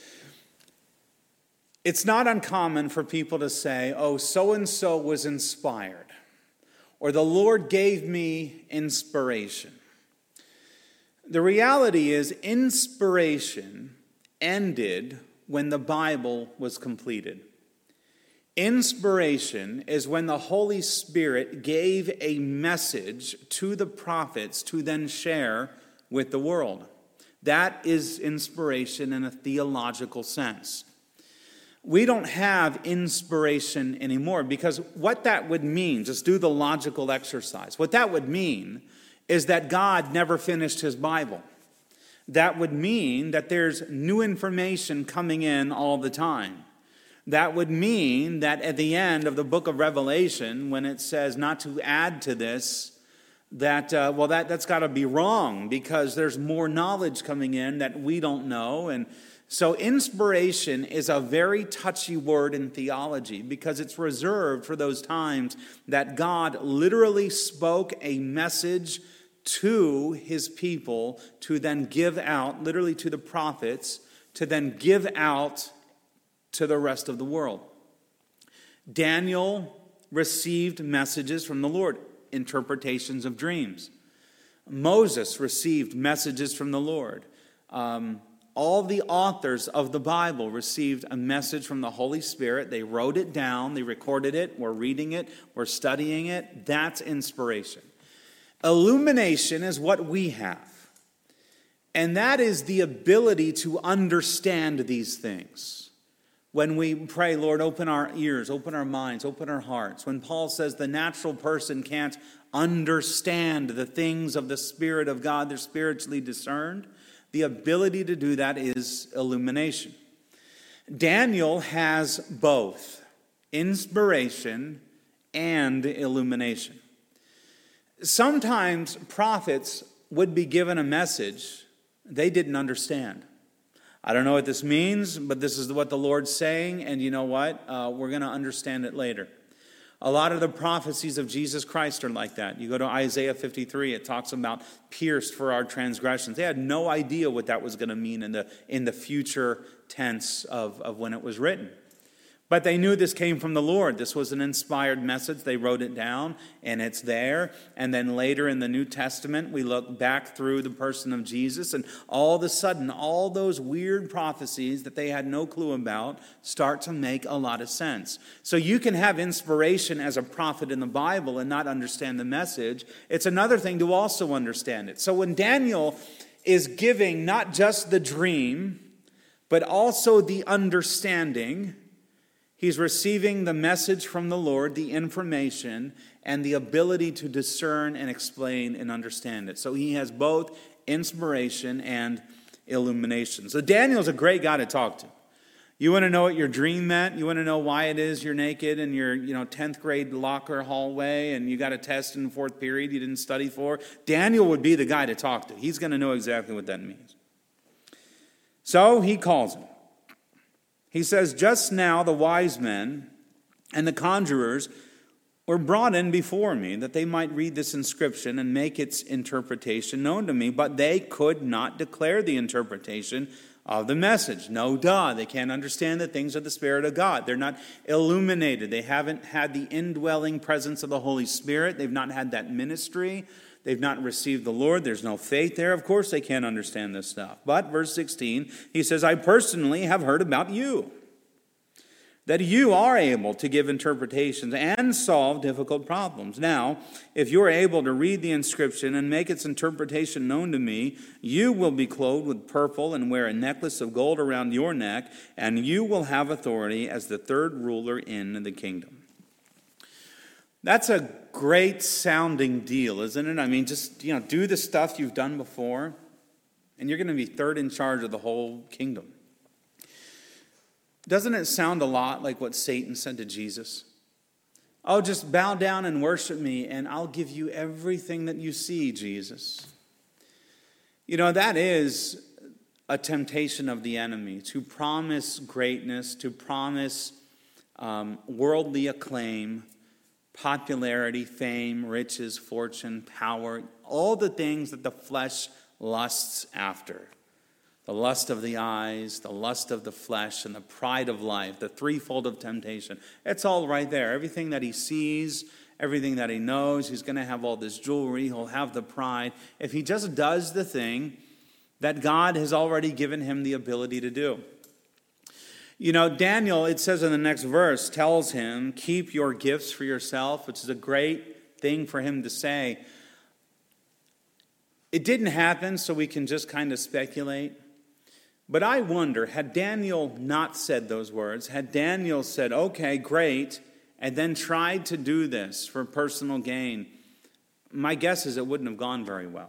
It's not uncommon for people to say, oh, so-and-so was inspired, or the Lord gave me inspiration. The reality is inspiration ended when the Bible was completed. Inspiration is when the Holy Spirit gave a message to the prophets to then share with the world. That is inspiration in a theological sense. We don't have inspiration anymore because what that would mean, just do the logical exercise, what that would mean is that God never finished his Bible. That would mean that there's new information coming in all the time. That would mean that at the end of the book of Revelation, when it says not to add to this, that, uh, well, that, that's got to be wrong because there's more knowledge coming in that we don't know. And so inspiration is a very touchy word in theology because it's reserved for those times that God literally spoke a message to his people to then give out, literally to the prophets, to then give out to the rest of the world. Daniel received messages from the Lord, interpretations of dreams. Moses received messages from the Lord. Um, all the authors of the Bible received a message from the Holy Spirit. They wrote it down, they recorded it, we're reading it, we're studying it. That's inspiration. Illumination is what we have. And that is the ability to understand these things. When we pray, Lord, open our ears, open our minds, open our hearts. When Paul says the natural person can't understand the things of the Spirit of God, they're spiritually discerned. The ability to do that is illumination. Daniel has both inspiration and illumination. Sometimes prophets would be given a message they didn't understand. I don't know what this means, but this is what the Lord's saying, and you know what? Uh, we're going to understand it later. A lot of the prophecies of Jesus Christ are like that. You go to Isaiah fifty-three, it talks about pierced for our transgressions. They had no idea what that was going to mean in the, in the future tense of, of when it was written. But they knew this came from the Lord. This was an inspired message. They wrote it down, and it's there. And then later in the New Testament, we look back through the person of Jesus, and all of a sudden, all those weird prophecies that they had no clue about start to make a lot of sense. So you can have inspiration as a prophet in the Bible and not understand the message. It's another thing to also understand it. So when Daniel is giving not just the dream, but also the understanding, He's receiving the message from the Lord, the information, and the ability to discern and explain and understand it. So he has both inspiration and illumination. So Daniel's a great guy to talk to. You want to know what your dream meant? You want to know why it is you're naked in your, you know, tenth grade locker hallway and you got a test in the fourth period you didn't study for? Daniel would be the guy to talk to. He's going to know exactly what that means. So he calls him. He says, just now the wise men and the conjurers were brought in before me that they might read this inscription and make its interpretation known to me, but they could not declare the interpretation of the message. No duh, they can't understand the things of the Spirit of God. They're not illuminated. They haven't had the indwelling presence of the Holy Spirit. They've not had that ministry. They've not received the Lord. There's no faith there. Of course they can't understand this stuff. But verse sixteen, he says, I personally have heard about you, that you are able to give interpretations and solve difficult problems. Now, if you are able to read the inscription and make its interpretation known to me, you will be clothed with purple and wear a necklace of gold around your neck, and you will have authority as the third ruler in the kingdom. That's a great sounding deal, isn't it? I mean, just, you know, do the stuff you've done before, and you're going to be third in charge of the whole kingdom. Doesn't it sound a lot like what Satan said to Jesus? Oh, just bow down and worship me, and I'll give you everything that you see, Jesus. You know, that is a temptation of the enemy, to promise greatness, to promise um, worldly acclaim, popularity, fame, riches, fortune, power, all the things that the flesh lusts after. The lust of the eyes, the lust of the flesh, and the pride of life, the threefold of temptation. It's all right there. Everything that he sees, everything that he knows, he's going to have all this jewelry, he'll have the pride. If he just does the thing that God has already given him the ability to do. You know, Daniel, it says in the next verse, tells him, keep your gifts for yourself, which is a great thing for him to say. It didn't happen, so we can just kind of speculate. But I wonder, had Daniel not said those words, had Daniel said, okay, great, and then tried to do this for personal gain, my guess is it wouldn't have gone very well.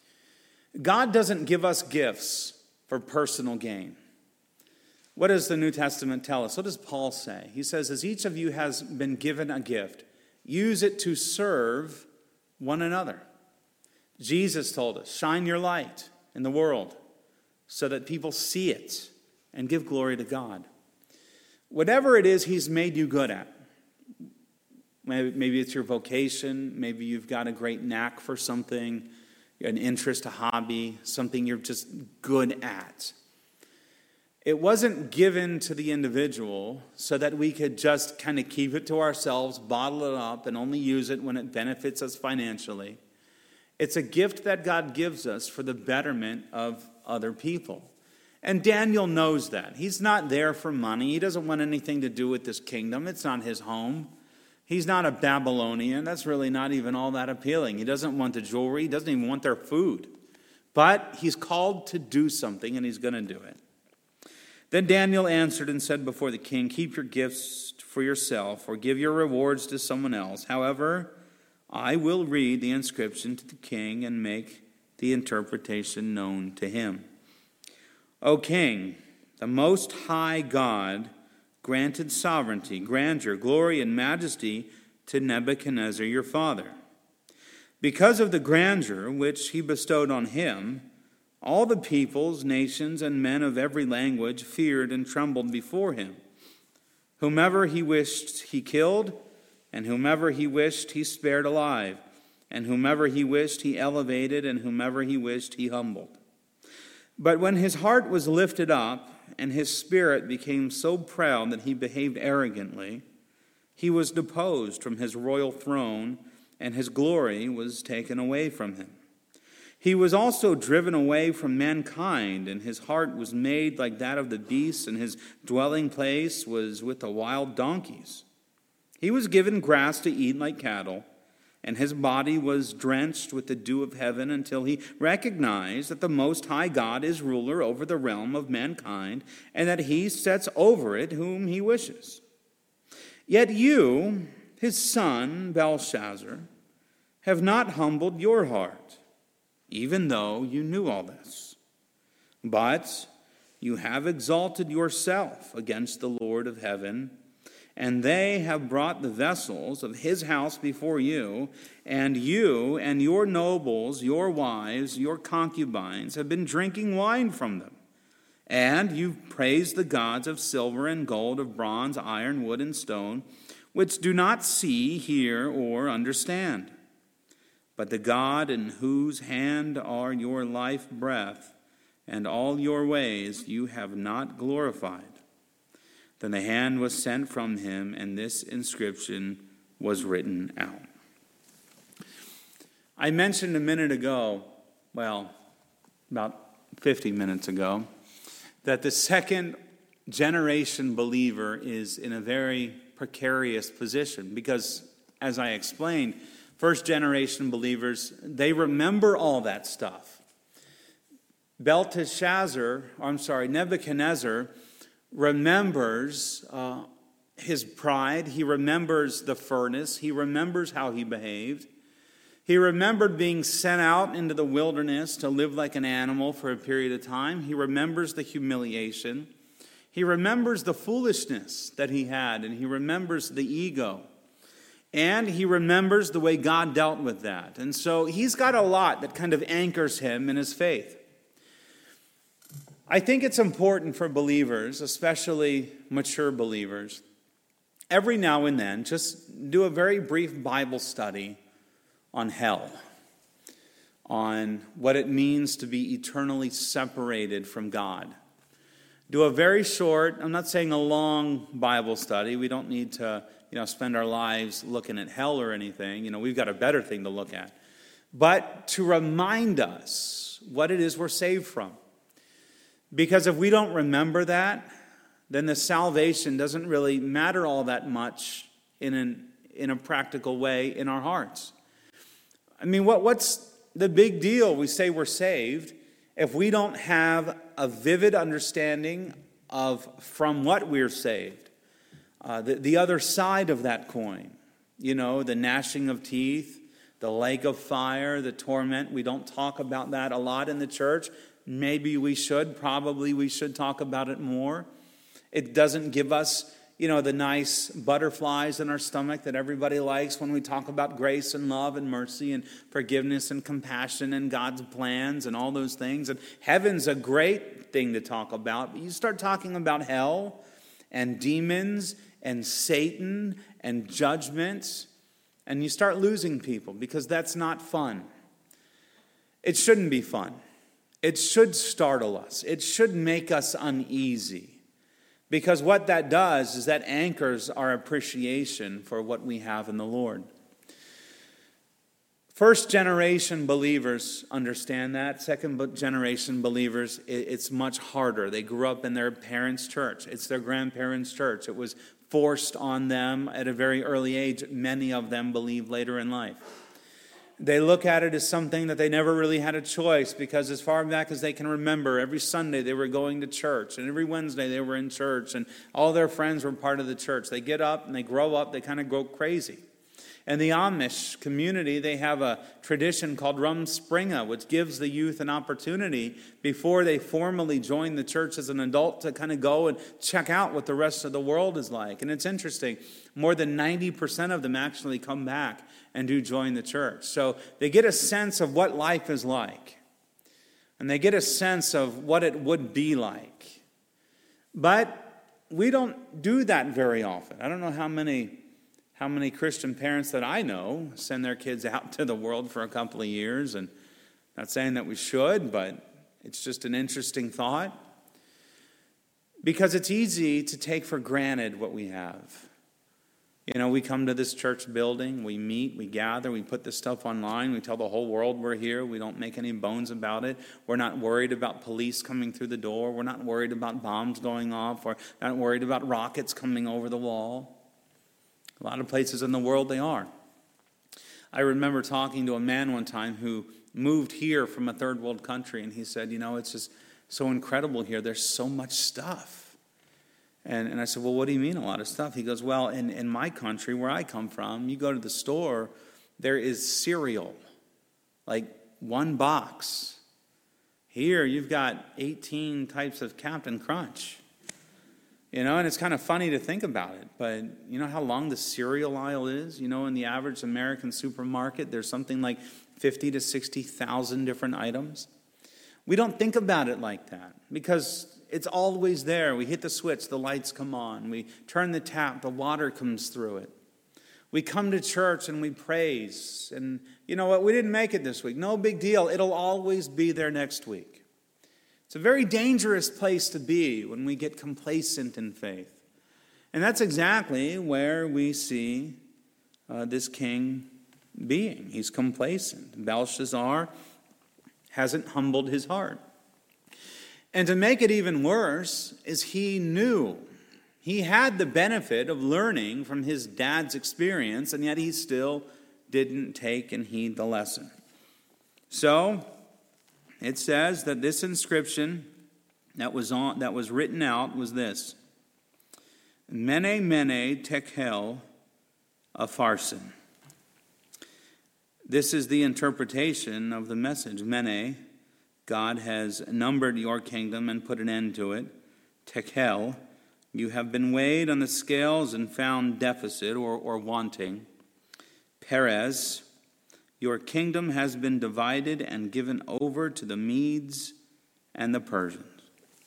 God doesn't give us gifts for personal gain. What does the New Testament tell us? What does Paul say? He says, as each of you has been given a gift, use it to serve one another. Jesus told us, shine your light in the world so that people see it and give glory to God. Whatever it is he's made you good at, maybe it's your vocation, maybe you've got a great knack for something, an interest, a hobby, something you're just good at. It wasn't given to the individual so that we could just kind of keep it to ourselves, bottle it up, and only use it when it benefits us financially. It's a gift that God gives us for the betterment of other people. And Daniel knows that. He's not there for money. He doesn't want anything to do with this kingdom. It's not his home. He's not a Babylonian. That's really not even all that appealing. He doesn't want the jewelry. He doesn't even want their food. But he's called to do something, and he's going to do it. Then Daniel answered and said before the king, keep your gifts for yourself or give your rewards to someone else. However, I will read the inscription to the king and make the interpretation known to him. O king, the Most High God granted sovereignty, grandeur, glory, and majesty to Nebuchadnezzar your father. Because of the grandeur which he bestowed on him, all the peoples, nations, and men of every language feared and trembled before him. Whomever he wished he killed, and whomever he wished he spared alive, and whomever he wished he elevated, and whomever he wished he humbled. But when his heart was lifted up, and his spirit became so proud that he behaved arrogantly, he was deposed from his royal throne, and his glory was taken away from him. He was also driven away from mankind, and his heart was made like that of the beasts, and his dwelling place was with the wild donkeys. He was given grass to eat like cattle, and his body was drenched with the dew of heaven until he recognized that the Most High God is ruler over the realm of mankind, and that he sets over it whom he wishes. Yet you, his son, Belshazzar, have not humbled your heart, even though you knew all this. But you have exalted yourself against the Lord of heaven, and they have brought the vessels of his house before you, and you and your nobles, your wives, your concubines have been drinking wine from them. And you've praised the gods of silver and gold, of bronze, iron, wood, and stone, which do not see, hear, or understand. But the God in whose hand are your life breath and all your ways you have not glorified. Then the hand was sent from him, and this inscription was written out. I mentioned a minute ago, well, about fifty minutes ago, that the second generation believer is in a very precarious position because, as I explained, first generation believers, they remember all that stuff. Belteshazzar, I'm sorry, Nebuchadnezzar remembers uh, his pride. He remembers the furnace. He remembers how he behaved. He remembered being sent out into the wilderness to live like an animal for a period of time. He remembers the humiliation. He remembers the foolishness that he had, and he remembers the ego. And he remembers the way God dealt with that. And so he's got a lot that kind of anchors him in his faith. I think it's important for believers, especially mature believers, every now and then just do a very brief Bible study on hell, on what it means to be eternally separated from God. Do a very short, I'm not saying a long Bible study. We don't need to, you know, spend our lives looking at hell or anything. You know, we've got a better thing to look at. But to remind us what it is we're saved from. Because if we don't remember that, then the salvation doesn't really matter all that much in an in a practical way in our hearts. I mean, what, what's the big deal? We say we're saved if we don't have a vivid understanding of from what we're saved. Uh, the, the other side of that coin, you know, the gnashing of teeth, the lake of fire, the torment. We don't talk about that a lot in the church. Maybe we should. Probably we should talk about it more. It doesn't give us, you know, the nice butterflies in our stomach that everybody likes when we talk about grace and love and mercy and forgiveness and compassion and God's plans and all those things. And heaven's a great thing to talk about. But you start talking about hell and demons and Satan and judgment, and you start losing people because that's not fun. It shouldn't be fun. It should startle us. It should make us uneasy. Because what that does is that anchors our appreciation for what we have in the Lord. First generation believers understand that. Second generation believers, it's much harder. They grew up in their parents' church. It's their grandparents' church. It was forced on them at a very early age. Many of them believe later in life. They look at it as something that they never really had a choice because as far back as they can remember, every Sunday they were going to church, and every Wednesday they were in church, and all their friends were part of the church. They get up and they grow up, they kind of go crazy. In the Amish community, they have a tradition called Rumspringa, which gives the youth an opportunity before they formally join the church as an adult to kind of go and check out what the rest of the world is like. And it's interesting, more than ninety percent of them actually come back and do join the church. So they get a sense of what life is like. And they get a sense of what it would be like. But we don't do that very often. I don't know how many how many Christian parents that I know send their kids out to the world for a couple of years. And not saying that we should, but it's just an interesting thought. Because it's easy to take for granted what we have. You know, we come to this church building, we meet, we gather, we put this stuff online, we tell the whole world we're here, we don't make any bones about it. We're not worried about police coming through the door, we're not worried about bombs going off, we're not worried about rockets coming over the wall. A lot of places in the world they are. I remember talking to a man one time who moved here from a third world country, and he said, you know, it's just so incredible here, there's so much stuff. And, and I said, well, what do you mean a lot of stuff? He goes, well, in, in my country, where I come from, you go to the store, there is cereal, like one box. Here, you've got eighteen types of Captain Crunch. You know, and it's kind of funny to think about it, but you know how long the cereal aisle is? You know, in the average American supermarket, there's something like fifty to sixty thousand different items. We don't think about it like that because it's always there. We hit the switch, the lights come on. We turn the tap, the water comes through it. We come to church and we praise. And you know what? We didn't make it this week. No big deal. It'll always be there next week. It's a very dangerous place to be when we get complacent in faith. And that's exactly where we see uh, this king being. He's complacent. Belshazzar hasn't humbled his heart. And to make it even worse is he knew. He had the benefit of learning from his dad's experience, and yet he still didn't take and heed the lesson. So it says that this inscription that was on that was written out was this: Mene, Mene, Tekel, Upharsin. This is the interpretation of the message. Mene, God has numbered your kingdom and put an end to it. Tekel, you have been weighed on the scales and found deficit or, or wanting. Perez, your kingdom has been divided and given over to the Medes and the Persians.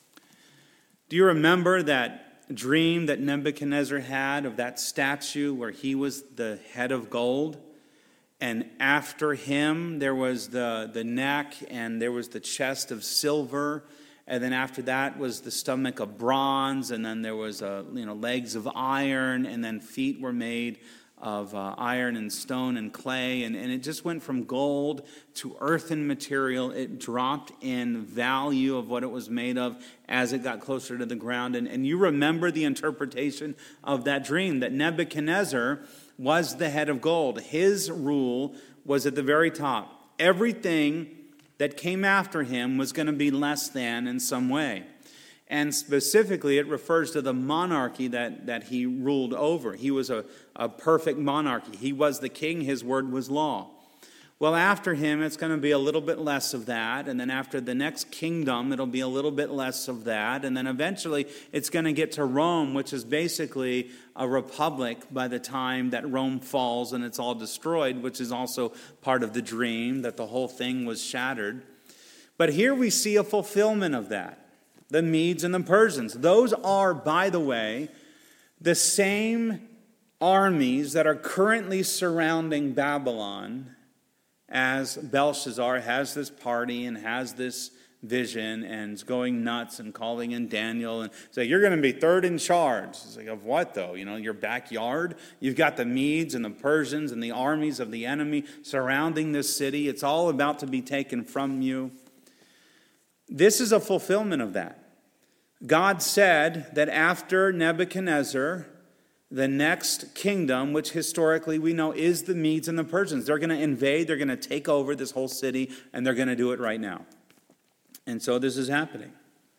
Do you remember that dream that Nebuchadnezzar had of that statue where he was the head of gold? And after him, there was the, the neck and there was the chest of silver. And then after that was the stomach of bronze. And then there was a, you know, legs of iron. And then feet were made of uh, iron and stone and clay. And, and it just went from gold to earthen material. It dropped in value of what it was made of as it got closer to the ground. And, and you remember the interpretation of that dream, that Nebuchadnezzar was the head of gold. His rule was at the very top. Everything that came after him was going to be less than in some way. And specifically, it refers to the monarchy that, that he ruled over. He was a, a perfect monarchy. He was the king. His word was law. Well, after him, it's going to be a little bit less of that. And then after the next kingdom, it'll be a little bit less of that. And then eventually, it's going to get to Rome, which is basically a republic by the time that Rome falls and it's all destroyed, which is also part of the dream, that the whole thing was shattered. But here we see a fulfillment of that. The Medes and the Persians. Those are, by the way, the same armies that are currently surrounding Babylon as Belshazzar has this party and has this vision and is going nuts and calling in Daniel and say, you're going to be third in charge. It's like, of what though? You know, your backyard? You've got the Medes and the Persians and the armies of the enemy surrounding this city. It's all about to be taken from you. This is a fulfillment of that. God said that after Nebuchadnezzar, the next kingdom, which historically we know is the Medes and the Persians, they're going to invade, they're going to take over this whole city, and they're going to do it right now. And so this is happening.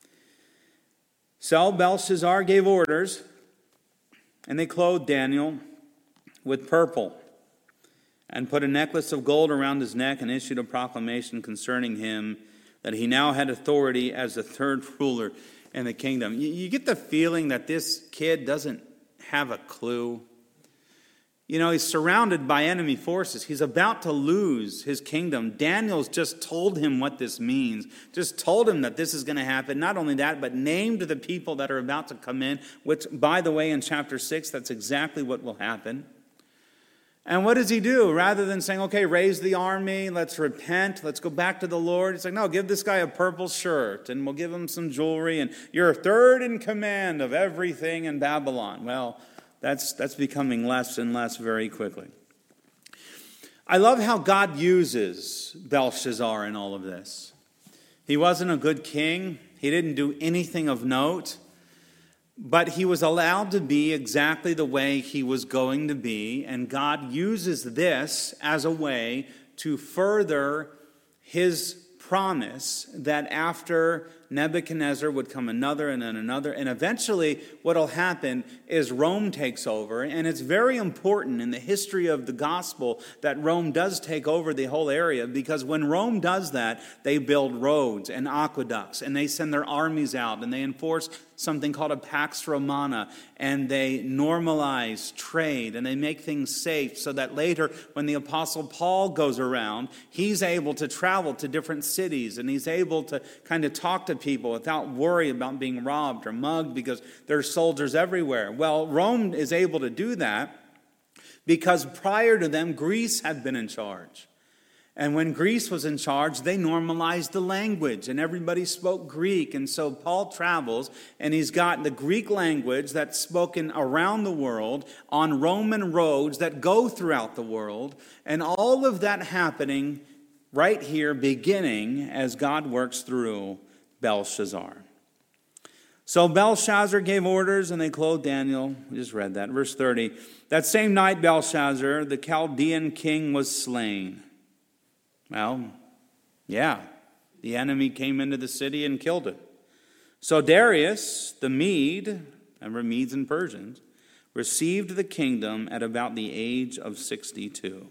So Belshazzar gave orders, and they clothed Daniel with purple and put a necklace of gold around his neck and issued a proclamation concerning him that he now had authority as the third ruler in the kingdom. You, you get the feeling that this kid doesn't have a clue. You know, he's surrounded by enemy forces. He's about to lose his kingdom. Daniel's just told him what this means. Just told him that this is going to happen. Not only that, but named the people that are about to come in, which, by the way, in chapter six, that's exactly what will happen. And what does he do? Rather than saying, okay, raise the army, let's repent, let's go back to the Lord. He's like, no, give this guy a purple shirt and we'll give him some jewelry and you're third in command of everything in Babylon. Well, that's, that's becoming less and less very quickly. I love how God uses Belshazzar in all of this. He wasn't a good king. He didn't do anything of note. But he was allowed to be exactly the way he was going to be, and God uses this as a way to further his promise that after Nebuchadnezzar would come another and then another. And eventually what will happen is Rome takes over. And it's very important in the history of the gospel that Rome does take over the whole area, because when Rome does that, they build roads and aqueducts, and they send their armies out, and they enforce something called a Pax Romana, and they normalize trade, and they make things safe so that later when the Apostle Paul goes around, he's able to travel to different cities, and he's able to kind of talk to people without worry about being robbed or mugged, because there are soldiers everywhere. Well, Rome is able to do that because prior to them, Greece had been in charge. And when Greece was in charge, they normalized the language, and everybody spoke Greek. And so Paul travels, and he's got the Greek language that's spoken around the world on Roman roads that go throughout the world. And all of that happening right here, beginning as God works through Belshazzar. So Belshazzar gave orders, and they clothed Daniel. We just read that. Verse thirty. That same night, Belshazzar, the Chaldean king, was slain. Well, yeah, the enemy came into the city and killed it. So Darius, the Mede, remember Medes and Persians, received the kingdom at about the age of sixty-two.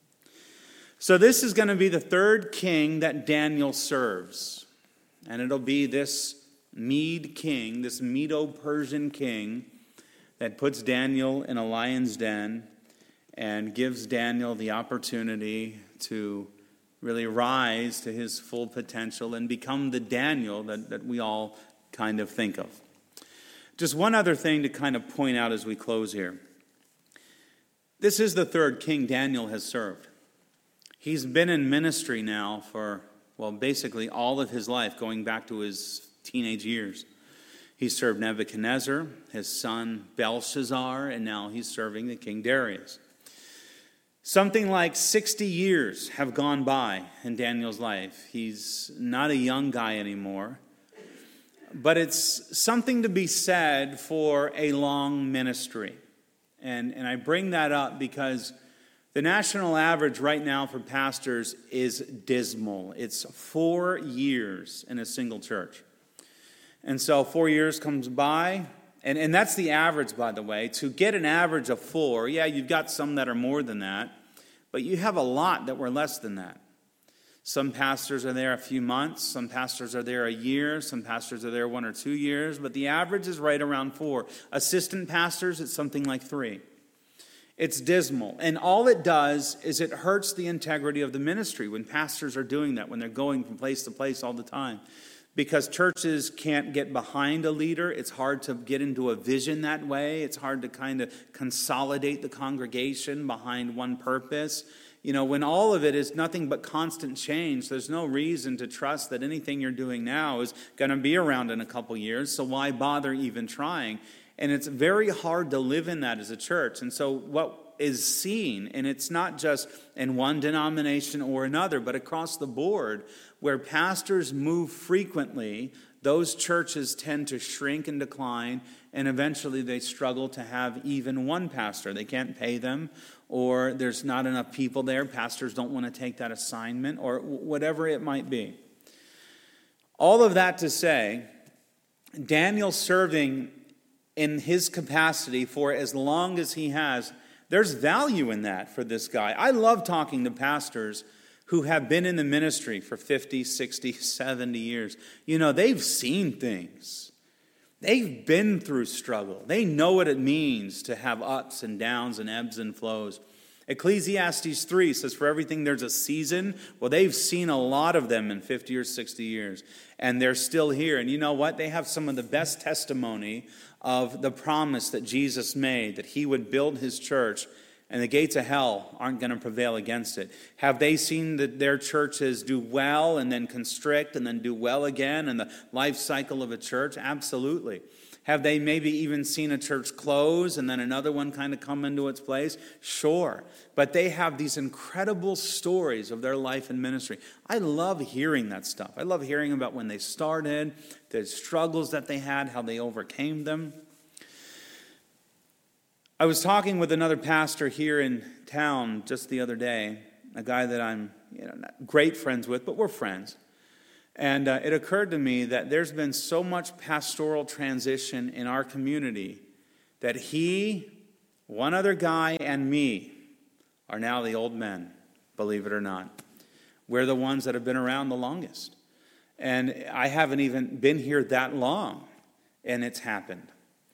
So this is going to be the third king that Daniel serves. And it'll be this Mede king, this Medo-Persian king, that puts Daniel in a lion's den and gives Daniel the opportunity to really rise to his full potential and become the Daniel that, that we all kind of think of. Just one other thing to kind of point out as we close here. This is the third king Daniel has served. He's been in ministry now for, well, basically all of his life, going back to his teenage years. He served Nebuchadnezzar, his son Belshazzar, and now he's serving the King Darius. Something like sixty years have gone by in Daniel's life. He's not a young guy anymore. But it's something to be said for a long ministry. And, and I bring that up because the national average right now for pastors is dismal. It's four years in a single church. And so four years comes by, and, and that's the average, by the way. To get an average of four, yeah, you've got some that are more than that, but you have a lot that were less than that. Some pastors are there a few months, some pastors are there a year, some pastors are there one or two years, but the average is right around four. Assistant pastors, it's something like three. It's dismal. And all it does is it hurts the integrity of the ministry when pastors are doing that, when they're going from place to place all the time. Because churches can't get behind a leader. It's hard to get into a vision that way. It's hard to kind of consolidate the congregation behind one purpose. You know, when all of it is nothing but constant change, there's no reason to trust that anything you're doing now is going to be around in a couple years. So why bother even trying? And it's very hard to live in that as a church. And so what is seen, and it's not just in one denomination or another, but across the board, where pastors move frequently, those churches tend to shrink and decline, and eventually they struggle to have even one pastor. They can't pay them, or there's not enough people there. Pastors don't want to take that assignment, or whatever it might be. All of that to say, Daniel serving in his capacity for as long as he has, there's value in that for this guy. I love talking to pastors who have been in the ministry for fifty, sixty, seventy years. You know, they've seen things. They've been through struggle. They know what it means to have ups and downs and ebbs and flows. Ecclesiastes three says, for everything there's a season. Well, they've seen a lot of them in fifty or sixty years, and they're still here. And you know what? They have some of the best testimony of the promise that Jesus made, that he would build his church, and the gates of hell aren't going to prevail against it. Have they seen that their churches do well and then constrict and then do well again in the life cycle of a church? Absolutely. Have they maybe even seen a church close and then another one kind of come into its place? Sure. But they have these incredible stories of their life and ministry. I love hearing that stuff. I love hearing about when they started, the struggles that they had, how they overcame them. I was talking with another pastor here in town just the other day, a guy that I'm, you know, not great friends with, but we're friends. And uh, it occurred to me that there's been so much pastoral transition in our community that he, one other guy, and me are now the old men, believe it or not. We're the ones that have been around the longest. And I haven't even been here that long, and it's happened.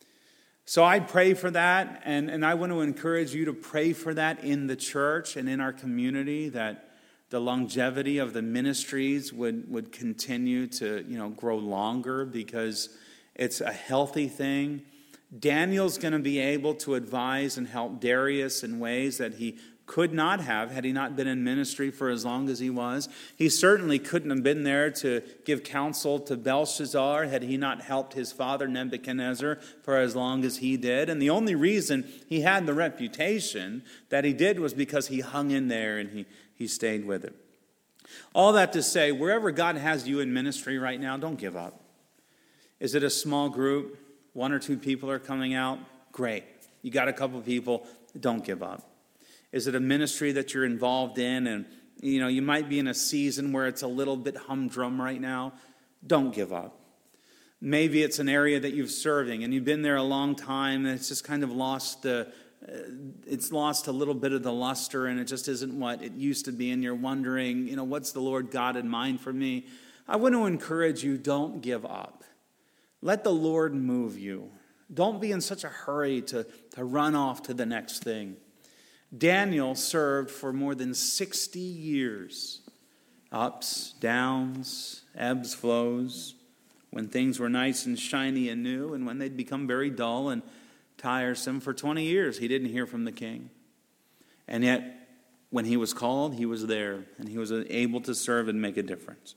So I pray for that, and, and I want to encourage you to pray for that in the church and in our community, that the longevity of the ministries would, would continue to, you know, grow longer, because it's a healthy thing. Daniel's going to be able to advise and help Darius in ways that he could not have had he not been in ministry for as long as he was. He certainly couldn't have been there to give counsel to Belshazzar had he not helped his father Nebuchadnezzar for as long as he did. And the only reason he had the reputation that he did was because he hung in there and he, he stayed with it. All that to say, wherever God has you in ministry right now, don't give up. Is it a small group? One or two people are coming out? Great. You got a couple people, don't give up. Is it a ministry that you're involved in, and you know you might be in a season where it's a little bit humdrum right now? Don't give up. Maybe it's an area that you've serving and you've been there a long time, and it's just kind of lost the uh, it's lost a little bit of the luster, and it just isn't what it used to be, and you're wondering, you know, what's the Lord God in mind for me? I want to encourage you, don't give up. Let the Lord move you. Don't be in such a hurry to, to run off to the next thing. Daniel served for more than sixty years. Ups, downs, ebbs, flows. When things were nice and shiny and new, and when they'd become very dull and tiresome. For twenty years, he didn't hear from the king. And yet, when he was called, he was there, and he was able to serve and make a difference.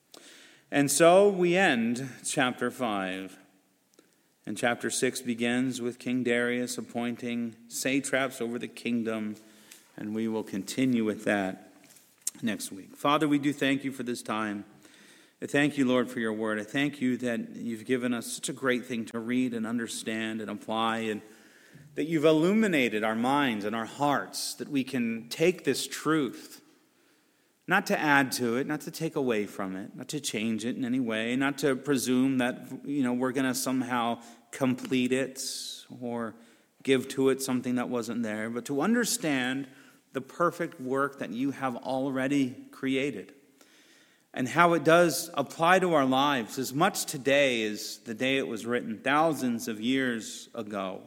And so we end chapter five. And chapter six begins with King Darius appointing satraps over the kingdom, and we will continue with that next week. Father, we do thank you for this time. I thank you, Lord, for your word. I thank you that you've given us such a great thing to read and understand and apply, and that you've illuminated our minds and our hearts, that we can take this truth, not to add to it, not to take away from it, not to change it in any way, not to presume that, you know, we're going to somehow complete it or give to it something that wasn't there, but to understand the perfect work that you have already created and how it does apply to our lives as much today as the day it was written thousands of years ago.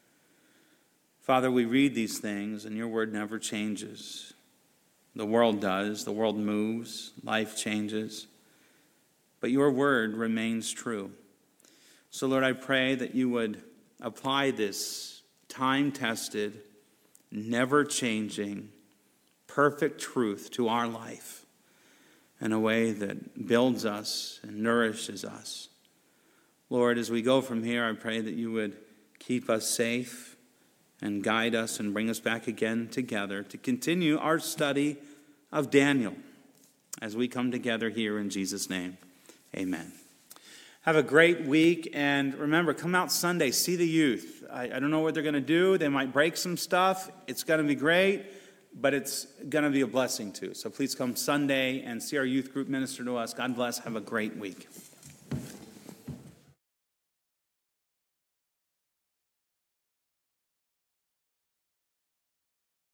Father, we read these things and your word never changes. The world does. The world moves. Life changes. But your word remains true. So, Lord, I pray that you would apply this time-tested, never-changing, perfect truth to our life in a way that builds us and nourishes us. Lord, as we go from here, I pray that you would keep us safe and guide us and bring us back again together to continue our study of Daniel as we come together here in Jesus' name. Amen. Have a great week, and remember, come out Sunday, see the youth. I, I don't know what they're going to do. They might break some stuff. It's going to be great, but it's going to be a blessing too. So please come Sunday and see our youth group minister to us. God bless. Have a great week.